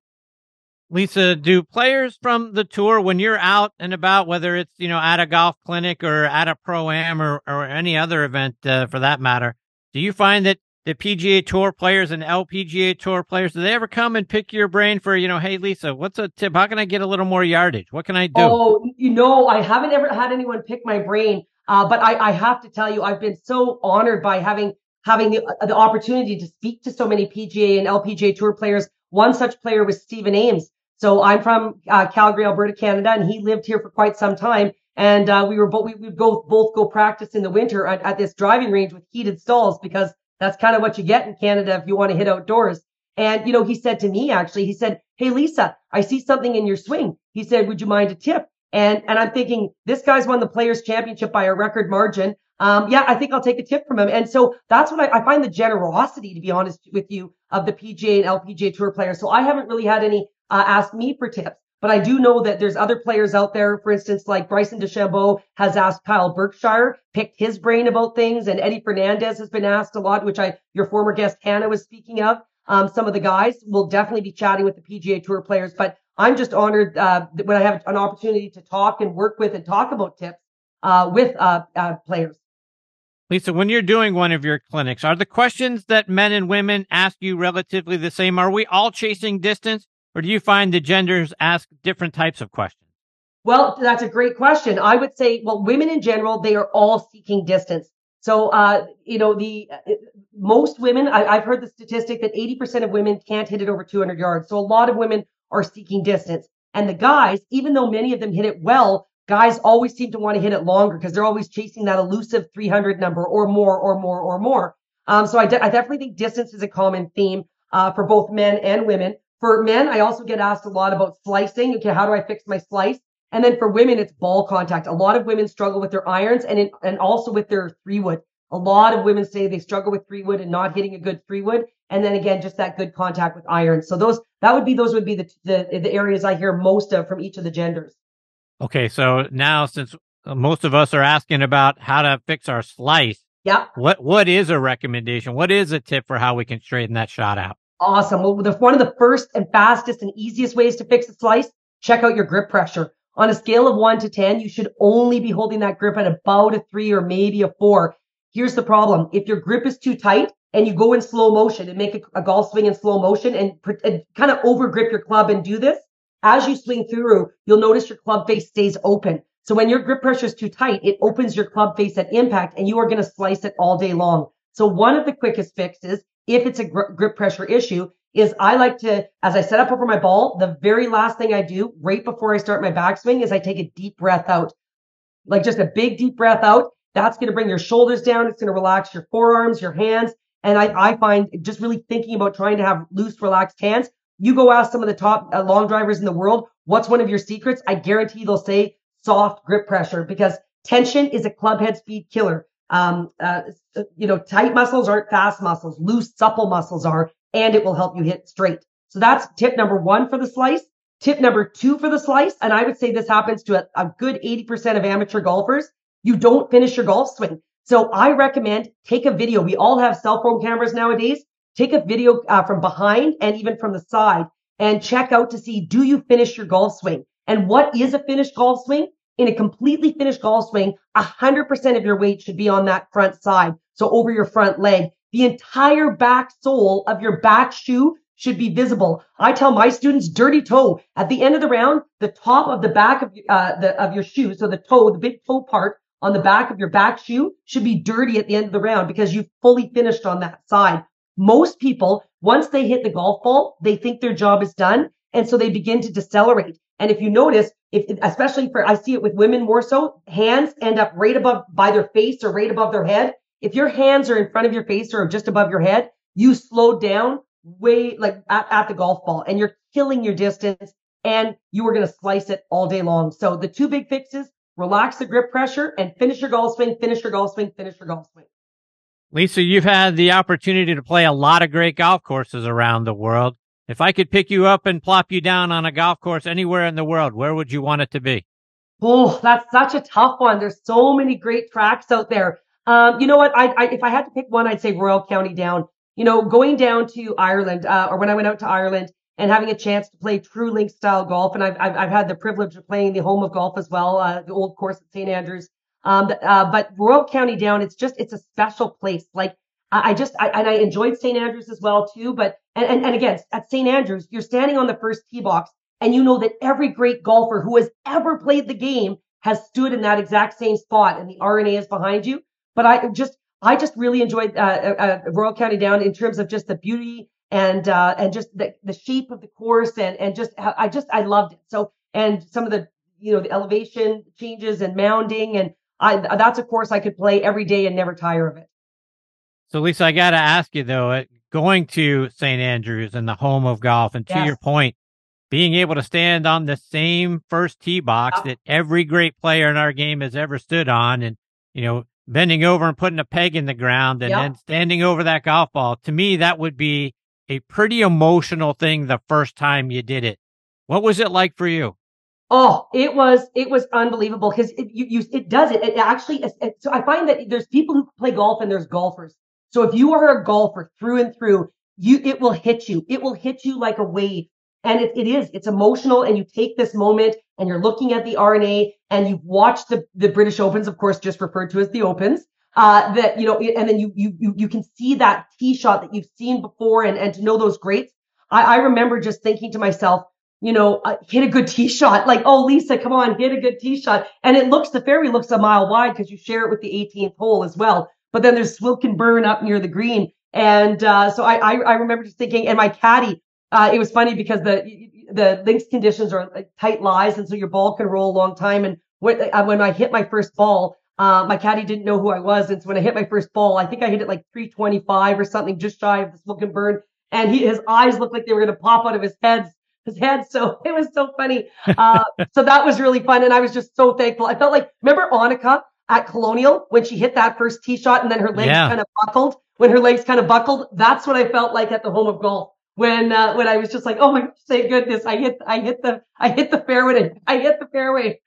Lisa, do players from the tour, when you're out and about, whether it's, you know, at a golf clinic or at a Pro-Am or, or any other event uh, for that matter, do you find that the P G A Tour players and L P G A Tour players, do they ever come and pick your brain for, you know, hey, Lisa, what's a tip? How can I get a little more yardage? What can I do? Oh, you know, I haven't ever had anyone pick my brain, uh, but I, I have to tell you, I've been so honored by having having the, the opportunity to speak to so many P G A and L P G A Tour players. One such player was Stephen Ames. So I'm from uh, Calgary, Alberta, Canada, and he lived here for quite some time. And uh, we were both we would go both go practice in the winter at, at this driving range with heated stalls, because that's kind of what you get in Canada if you want to hit outdoors. And, you know, he said to me, actually, he said, hey, Lisa, I see something in your swing. He said, would you mind a tip? And, and I'm thinking, this guy's won the Players Championship by a record margin. Um, yeah, I think I'll take a tip from him. And so that's what I, I find the generosity, to be honest with you, of the P G A and L P G A Tour players. So I haven't really had any uh, ask me for tips. But I do know that there's other players out there, for instance, like Bryson DeChambeau has asked Kyle Berkshire, picked his brain about things, and Eddie Fernandez has been asked a lot, which I, your former guest Hannah was speaking of. Um, some of the guys will definitely be chatting with the P G A Tour players, but I'm just honored uh, when I have an opportunity to talk and work with and talk about tips uh, with uh, uh, players. Lisa, when you're doing one of your clinics, are the questions that men and women ask you relatively the same? Are we all chasing distance? Or do you find the genders ask different types of questions? Well, that's a great question. I would say, well, women in general, they are all seeking distance. So, uh, you know, the uh, most women, I, I've heard the statistic that eighty percent of women can't hit it over two hundred yards. So a lot of women are seeking distance. And the guys, even though many of them hit it well, guys always seem to want to hit it longer because they're always chasing that elusive three hundred number or more or more or more. Um, so I, de- I definitely think distance is a common theme uh, for both men and women. For men, I also get asked a lot about slicing. Okay, how do I fix my slice? And then for women, it's ball contact. A lot of women struggle with their irons and in, and also with their three wood. A lot of women say they struggle with three wood and not hitting a good three wood. And then again, just that good contact with irons. So those that would be those would be the the, the areas I hear most of from each of the genders. Okay, so now since most of us are asking about how to fix our slice, yeah, what what is a recommendation? What is a tip for how we can straighten that shot out? Awesome. Well, the, one of the first and fastest and easiest ways to fix a slice, check out your grip pressure. On a scale of one to ten, you should only be holding that grip at about a three or maybe a four. Here's the problem. If your grip is too tight and you go in slow motion and make a, a golf swing in slow motion and, and kind of over grip your club and do this, as you swing through, you'll notice your club face stays open. So when your grip pressure is too tight, it opens your club face at impact and you are going to slice it all day long. So one of the quickest fixes, if it's a gr- grip pressure issue, is I like to, as I set up over my ball, the very last thing I do right before I start my backswing is I take a deep breath out. Like just a big deep breath out. That's going to bring your shoulders down. It's going to relax your forearms, your hands. And I, I find just really thinking about trying to have loose, relaxed hands. You go ask some of the top uh, long drivers in the world, what's one of your secrets? I guarantee they'll say soft grip pressure, because tension is a club head speed killer. Um, uh, you know, tight muscles aren't fast muscles. Loose, supple muscles are, and it will help you hit straight. So that's tip number one for the slice. Tip number two for the slice, and I would say this happens to a, a good eighty percent of amateur golfers. You don't finish your golf swing. So I recommend take a video. We all have cell phone cameras nowadays. Take a video uh, from behind and even from the side and check out to see, do you finish your golf swing? And what is a finished golf swing? In a completely finished golf swing, one hundred percent of your weight should be on that front side. so over your front leg. The entire back sole of your back shoe should be visible. I tell my students, dirty toe. At the end of the round, the top of the back of, uh, the, of your shoe, so the toe, the big toe part on the back of your back shoe should be dirty at the end of the round because you've fully finished on that side. Most people, once they hit the golf ball, they think their job is done. And so they begin to decelerate. And if you notice, if, especially for, I see it with women more so, hands end up right above by their face or right above their head. If your hands are in front of your face or just above your head, you slow down way like at, at the golf ball and you're killing your distance and you are going to slice it all day long. So the two big fixes, relax the grip pressure and finish your golf swing, finish your golf swing, finish your golf swing. Lisa, you've had the opportunity to play a lot of great golf courses around the world. If I could pick you up and plop you down on a golf course anywhere in the world, where would you want it to be? Oh, that's such a tough one. There's so many great tracks out there. Um, you know what? I, I, if I had to pick one, I'd say Royal County Down. You know, going down to Ireland, uh, or when I went out to Ireland and having a chance to play true link style golf. And I've, I've, I've had the privilege of playing the home of golf as well, uh, the old course at Saint Andrews. Um, uh, but Royal County Down, it's just, it's a special place. Like I, I just, I, and I enjoyed Saint Andrews as well too. But, and, and, and again, at Saint Andrews, you're standing on the first tee box and you know that every great golfer who has ever played the game has stood in that exact same spot and the R and A is behind you. But I just, I just really enjoyed uh, uh, Royal County Down in terms of just the beauty and uh, and just the, the shape of the course and and just I just I loved it. So and some of the you know the elevation changes and mounding and I that's a course I could play every day and never tire of it. So Lisa, I got to ask you though, going to Saint Andrews and the home of golf, and to Yes. your point, being able to stand on the same first tee box Yeah. that every great player in our game has ever stood on, and you know. bending over and putting a peg in the ground and Yep. then standing over that golf ball. To me, that would be a pretty emotional thing the first time you did it. What was it like for you? Oh, it was, it was unbelievable because it, you, you, it does it. It actually, it, so I find that there's people who play golf and there's golfers. So if you are a golfer through and through, you, it will hit you. It will hit you like a wave. And it, it is, it's emotional. And you take this moment and you're looking at the R and A and you've watched the, the British Opens, of course, just referred to as the Opens, uh, that, you know, and then you, you, you, you can see that tee shot that you've seen before and, and to know those greats. I, I remember just thinking to myself, you know, uh, hit a good tee shot. Like, oh, Lisa, come on, hit a good tee shot. And it looks, the fairway looks a mile wide because you share it with the eighteenth hole as well. But then there's Swilken Burn up near the green. And, uh, so I, I, I remember just thinking, and my caddy, uh, it was funny because the, the links conditions are like tight lies. And so your ball can roll a long time. And when, uh, when I hit my first ball, uh, my caddy didn't know who I was. And so when I hit my first ball, I think I hit it like three twenty-five or something, just shy of the Swilken Burn. And he, his eyes looked like they were going to pop out of his head. his head. So it was so funny. Uh, so that was really fun. And I was just so thankful. I felt like, remember Annika at Colonial when she hit that first tee shot and then her legs Yeah. kind of buckled, when her legs kind of buckled, that's what I felt like at the home of golf. When, uh, when I was just like, oh my gosh, thank goodness. I hit, I hit the, I hit the fairway. I hit the fairway.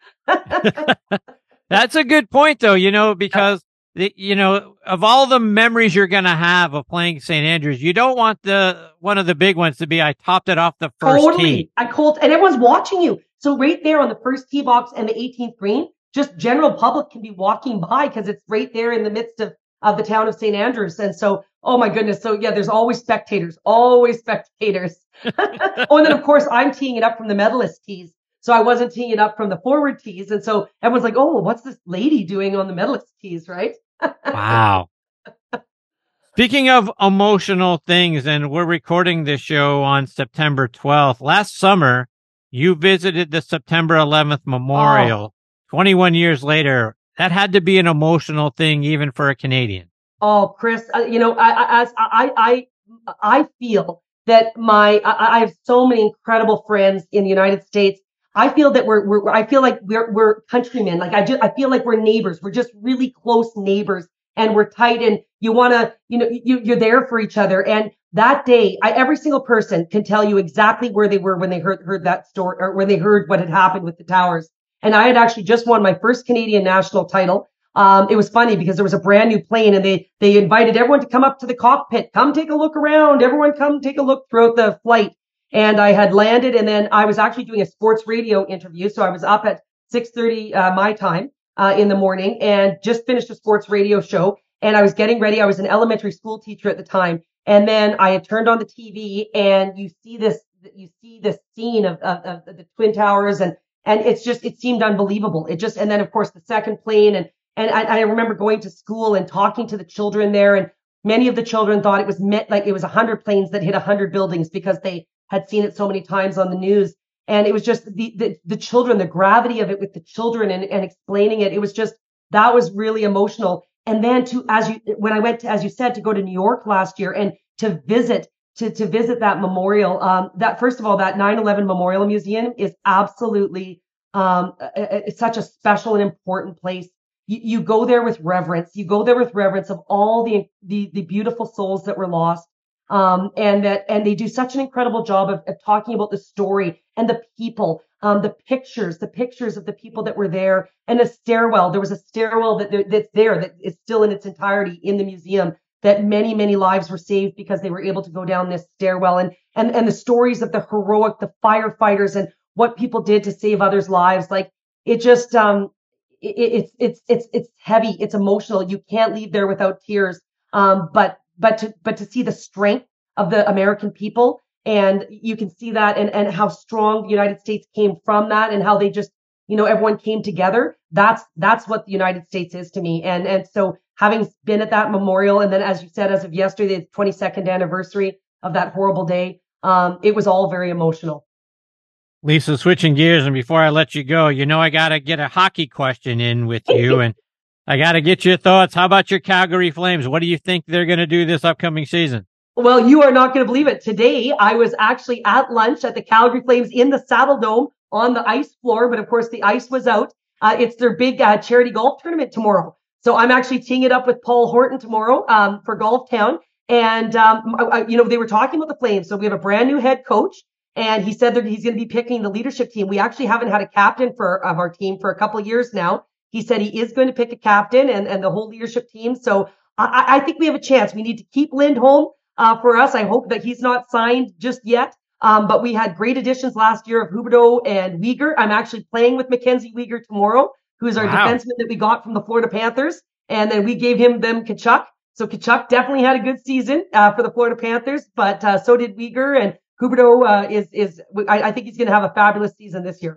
That's a good point though, you know, because the, you know, of all the memories you're going to have of playing Saint Andrews, you don't want the, one of the big ones to be, I topped it off the first Totally. tee. I called, and everyone's watching you. So right there on the first tee box and the eighteenth green, just general public can be walking by because it's right there in the midst of, of the town of Saint Andrews. And so, oh my goodness. So yeah, there's always spectators, always spectators. Oh, and then of course I'm teeing it up from the medalist tees. So I wasn't teeing it up from the forward tees. And so everyone's like, oh, what's this lady doing on the medalist tees, right? Wow. Speaking of emotional things, and we're recording this show on September twelfth. Last summer, you visited the September eleventh Memorial. twenty-one years later, that had to be an emotional thing, even for a Canadian. Oh, Chris, uh, you know, I, I, as I, I, I feel that my, I, I have so many incredible friends in the United States. I feel that we're, we're, I feel like we're, we're countrymen. Like I just, I feel like we're neighbors. We're just really close neighbors and we're tight and you want to, you know, you, you're there for each other. And that day, I, every single person can tell you exactly where they were when they heard, heard that story or when they heard what had happened with the towers. And I had actually just won my first Canadian national title. Um, it was funny because there was a brand new plane and they, they invited everyone to come up to the cockpit, come take a look around, everyone come take a look throughout the flight. And I had landed and then I was actually doing a sports radio interview. So I was up at six thirty, uh, my time, uh, in the morning and just finished a sports radio show. and I was getting ready. I was an elementary school teacher at the time. And then I had turned on the T V, and you see this, you see this scene of, of, of the Twin Towers, and, and it's just, it seemed unbelievable. It just, and then of course the second plane, and, and I, I remember going to school and talking to the children there, and many of the children thought it was meant like it was a hundred planes that hit a hundred buildings because they had seen it so many times on the news. And it was just the, the, the children, the gravity of it with the children and, and explaining it. It was just, that was really emotional. And then to, as you, when I went to, as you said, to go to New York last year and to visit, to, to visit that memorial, um, that first of all, that nine eleven Memorial Museum is absolutely, um, it's such a special and important place. You, you go there with reverence. You go there with reverence of all the, the, the beautiful souls that were lost. Um, and that, and they do such an incredible job of, of talking about the story and the people, um, the pictures, the pictures of the people that were there, and the stairwell. There was a stairwell that there, that's there that is still in its entirety in the museum, that many, many lives were saved because they were able to go down this stairwell, and, and, and the stories of the heroic, the firefighters, and what people did to save others' lives. Like it just, um, it, it's, it's, it's, it's heavy. It's emotional. You can't leave there without tears. Um, but, but to, but to see the strength of the American people, and you can see that, and, and how strong the United States came from that, and how they just, you know, everyone came together. That's, that's what the United States is to me. And, and so having been at that memorial, and then as you said, as of yesterday, the twenty-second anniversary of that horrible day, um, it was all very emotional. Lisa, switching gears, and before I let you go, you know, I got to get a hockey question in with you, and I got to get your thoughts. How about your Calgary Flames? What do you think they're going to do this upcoming season? Well, you are not going to believe it. Today, I was actually at lunch at the Calgary Flames in the Saddle Dome on the ice floor, but of course the ice was out. Uh, it's their big uh, charity golf tournament tomorrow. So I'm actually teeing it up with Paul Horton tomorrow um, for Golf Town. And, um, I, you know, they were talking about the Flames. So we have a brand new head coach, and he said that he's going to be picking the leadership team. We actually haven't had a captain for of our team for a couple of years now. He said he is going to pick a captain and, and the whole leadership team. So I, I think we have a chance. We need to keep Lindholm uh, for us. I hope that he's not signed just yet. Um, but we had great additions last year of Huberdeau and Weegar. I'm actually playing with Mackenzie Weegar tomorrow, who's our wow. defenseman that we got from the Florida Panthers. And then we gave him them Tkachuk. So Tkachuk definitely had a good season uh, for the Florida Panthers, but uh, so did Weegar, and Huberdeau uh, is, is I, I think he's going to have a fabulous season this year.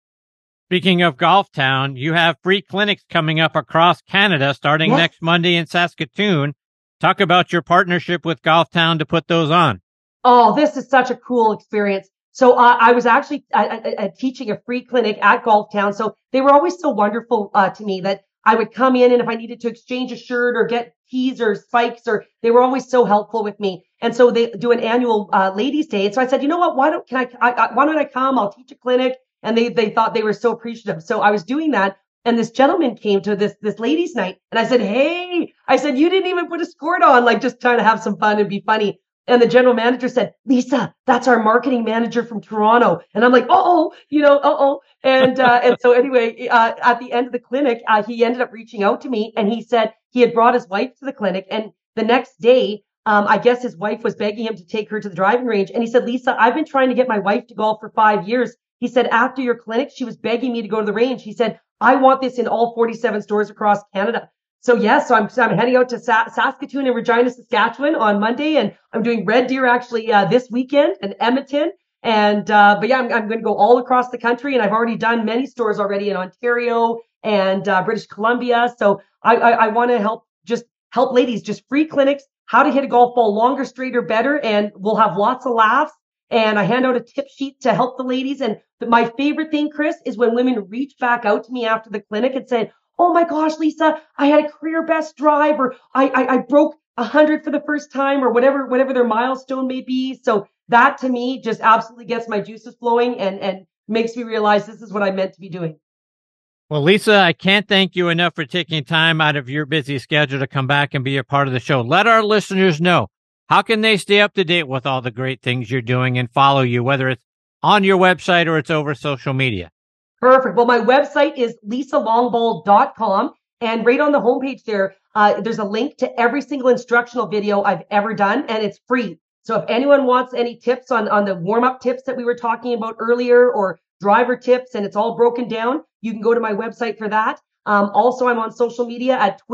Speaking of Golf Town, you have free clinics coming up across Canada starting yes. next Monday in Saskatoon. Talk about your partnership with Golf Town to put those on. Oh, this is such a cool experience. So uh, I was actually uh, uh, teaching a free clinic at Golf Town. So they were always so wonderful uh, to me that I would come in, and if I needed to exchange a shirt or get tees or spikes, or they were always so helpful with me. And so they do an annual uh, ladies' day. And so I said, you know what? Why don't can I, I, I? Why don't I come? I'll teach a clinic. And they they thought they were so appreciative. So I was doing that, and this gentleman came to this this ladies' night, and I said, hey, I said, you didn't even put a skirt on, like just trying to have some fun and be funny. And the general manager said, Lisa, that's our marketing manager from Toronto. And I'm like, oh, you know, uh-oh. And, uh, and so anyway, uh, at the end of the clinic, uh, he ended up reaching out to me, and he said he had brought his wife to the clinic. And the next day, um, I guess his wife was begging him to take her to the driving range. And he said, Lisa, I've been trying to get my wife to golf for five years. He said, after your clinic, she was begging me to go to the range. He said, I want this in all forty-seven stores across Canada. So yes, so I'm, so I'm heading out to Sa- Saskatoon and Regina, Saskatchewan on Monday, and I'm doing Red Deer actually uh, this weekend in Edmonton. And uh, but yeah, I'm, I'm going to go all across the country, and I've already done many stores already in Ontario and uh, British Columbia. So I, I, I want to help just help ladies, just free clinics, how to hit a golf ball longer, straighter, better, and we'll have lots of laughs. And I hand out a tip sheet to help the ladies. And my favorite thing, Chris, is when women reach back out to me after the clinic and say, oh my gosh, Lisa, I had a career best drive, or I, I, I broke a hundred for the first time, or whatever, whatever their milestone may be. So that to me just absolutely gets my juices flowing, and, and makes me realize this is what I meant to be doing. Well, Lisa, I can't thank you enough for taking time out of your busy schedule to come back and be a part of the show. Let our listeners know, how can they stay up to date with all the great things you're doing and follow you, whether it's on your website or it's over social media? Perfect. Well, my website is lisa longball dot com, and right on the homepage there, uh, there's a link to every single instructional video I've ever done, and it's free. So if anyone wants any tips on, on the warm-up tips that we were talking about earlier, or driver tips, and it's all broken down, you can go to my website for that. Um, also, I'm on social media at Twitter,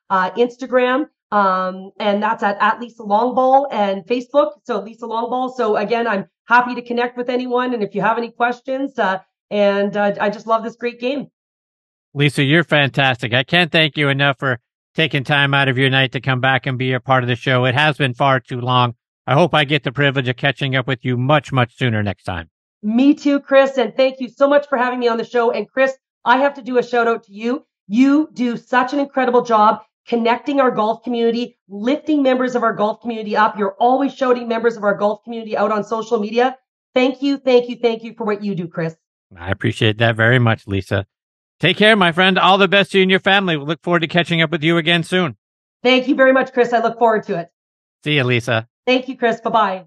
uh, Instagram, um, and that's at, at Lisa Longball, and Facebook. So Lisa Longball. So again, I'm happy to connect with anyone. And if you have any questions, uh, and uh, I just love this great game. Lisa, you're fantastic. I can't thank you enough for taking time out of your night to come back and be a part of the show. It has been far too long. I hope I get the privilege of catching up with you much, much sooner next time. Me too, Chris. And thank you so much for having me on the show. And Chris, I have to do a shout out to you. You do such an incredible job connecting our golf community, lifting members of our golf community up. You're always shouting members of our golf community out on social media. Thank you, thank you, thank you for what you do, Chris. I appreciate that very much, Lisa. Take care, my friend. All the best to you and your family. We look forward to catching up with you again soon. Thank you very much, Chris. I look forward to it. See you, Lisa. Thank you, Chris. Bye-bye.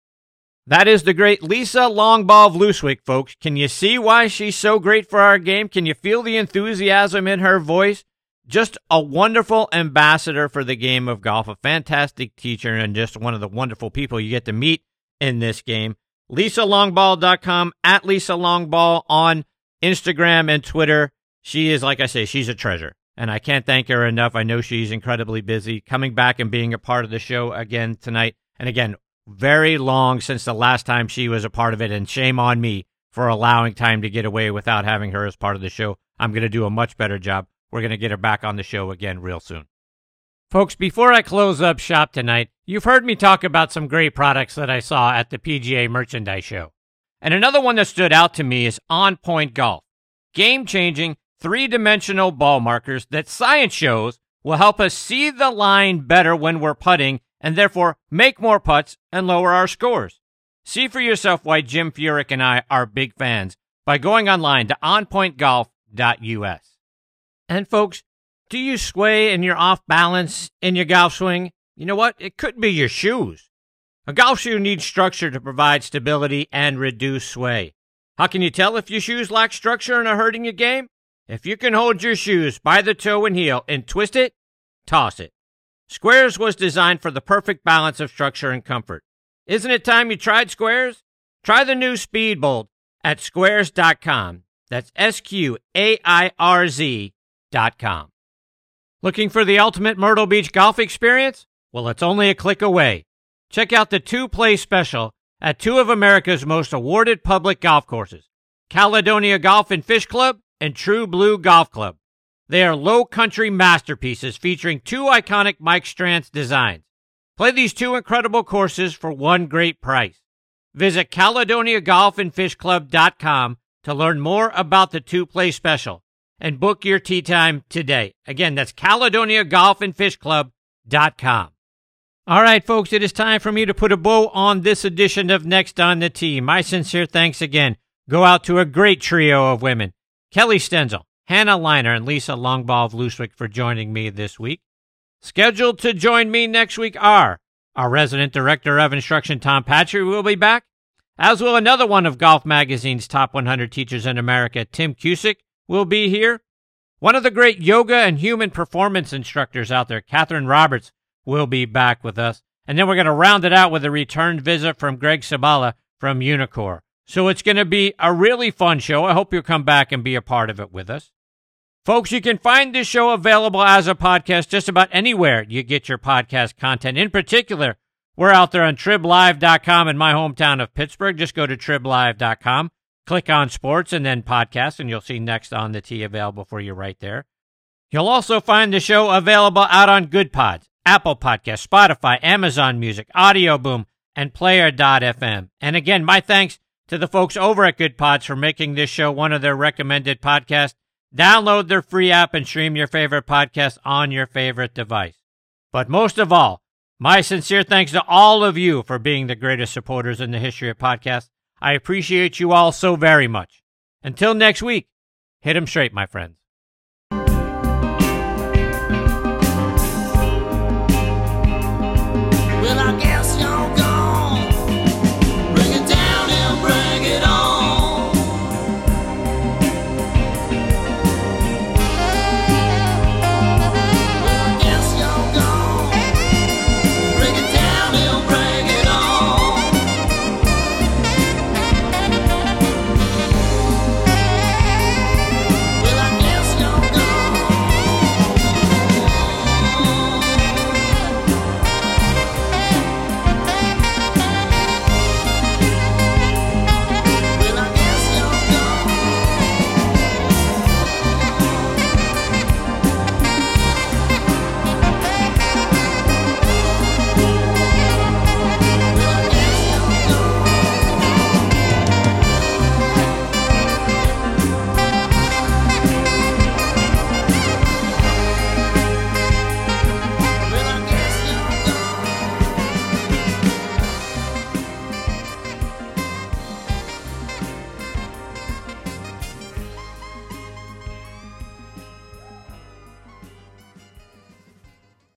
That is the great Lisa Longball of Vlooswijk, folks. Can you see why she's so great for our game? Can you feel the enthusiasm in her voice? Just a wonderful ambassador for the game of golf, a fantastic teacher, and just one of the wonderful people you get to meet in this game. Lisa Longball dot com, at Lisa Longball on Instagram and Twitter. She is, like I say, she's a treasure, and I can't thank her enough. I know she's incredibly busy coming back and being a part of the show again tonight. And again, very long since the last time she was a part of it, and shame on me for allowing time to get away without having her as part of the show. I'm going to do a much better job. We're going to get her back on the show again real soon. Folks, before I close up shop tonight, you've heard me talk about some great products that I saw at the P G A Merchandise Show. And another one that stood out to me is On Point Golf. Game-changing, three-dimensional ball markers that science shows will help us see the line better when we're putting and therefore make more putts and lower our scores. See for yourself why Jim Furyk and I are big fans by going online to on point golf dot U S. And folks, do you sway and you're off balance in your golf swing? You know what? It could be your shoes. A golf shoe needs structure to provide stability and reduce sway. How can you tell if your shoes lack structure and are hurting your game? If you can hold your shoes by the toe and heel and twist it, toss it. Squares was designed for the perfect balance of structure and comfort. Isn't it time you tried Squares? Try the new Speedbolt at squares dot com. That's S Q A I R Z dot com. Looking for the ultimate Myrtle Beach golf experience? Well, it's only a click away. Check out the two-play special at two of America's most awarded public golf courses, Caledonia Golf and Fish Club and True Blue Golf Club. They are low country masterpieces featuring two iconic Mike Strantz designs. Play these two incredible courses for one great price. Visit Caledonia Golf and Fish Club dot com to learn more about the two-play special and book your tee time today. Again, that's Caledonia Golf and Fish Club dot com. All right, folks, it is time for me to put a bow on this edition of Next on the Tee. My sincere thanks again go out to a great trio of women, Kelly Stenzel, Hannah Liner, and Lisa Longball of Vlooswijk for joining me this week. Scheduled to join me next week are our resident director of instruction, Tom Patry, will be back, as will another one of Golf Magazine's top one hundred teachers in America, Tim Cusick, will be here. One of the great yoga and human performance instructors out there, Catherine Roberts, will be back with us. And then we're going to round it out with a return visit from Greg Sabala from Unicor. So it's going to be a really fun show. I hope you'll come back and be a part of it with us. Folks, you can find this show available as a podcast just about anywhere you get your podcast content. In particular, we're out there on trib live dot com in my hometown of Pittsburgh. Just go to trib live dot com, click on sports, and then podcast, and you'll see Next on the Tee available for you right there. You'll also find the show available out on Good Pods, Apple Podcasts, Spotify, Amazon Music, Audio Boom, and Player dot f m. And again, my thanks to the folks over at Good Pods for making this show one of their recommended podcasts. Download their free app and stream your favorite podcast on your favorite device. But most of all, my sincere thanks to all of you for being the greatest supporters in the history of podcasts. I appreciate you all so very much. Until next week, hit 'em straight, my friends.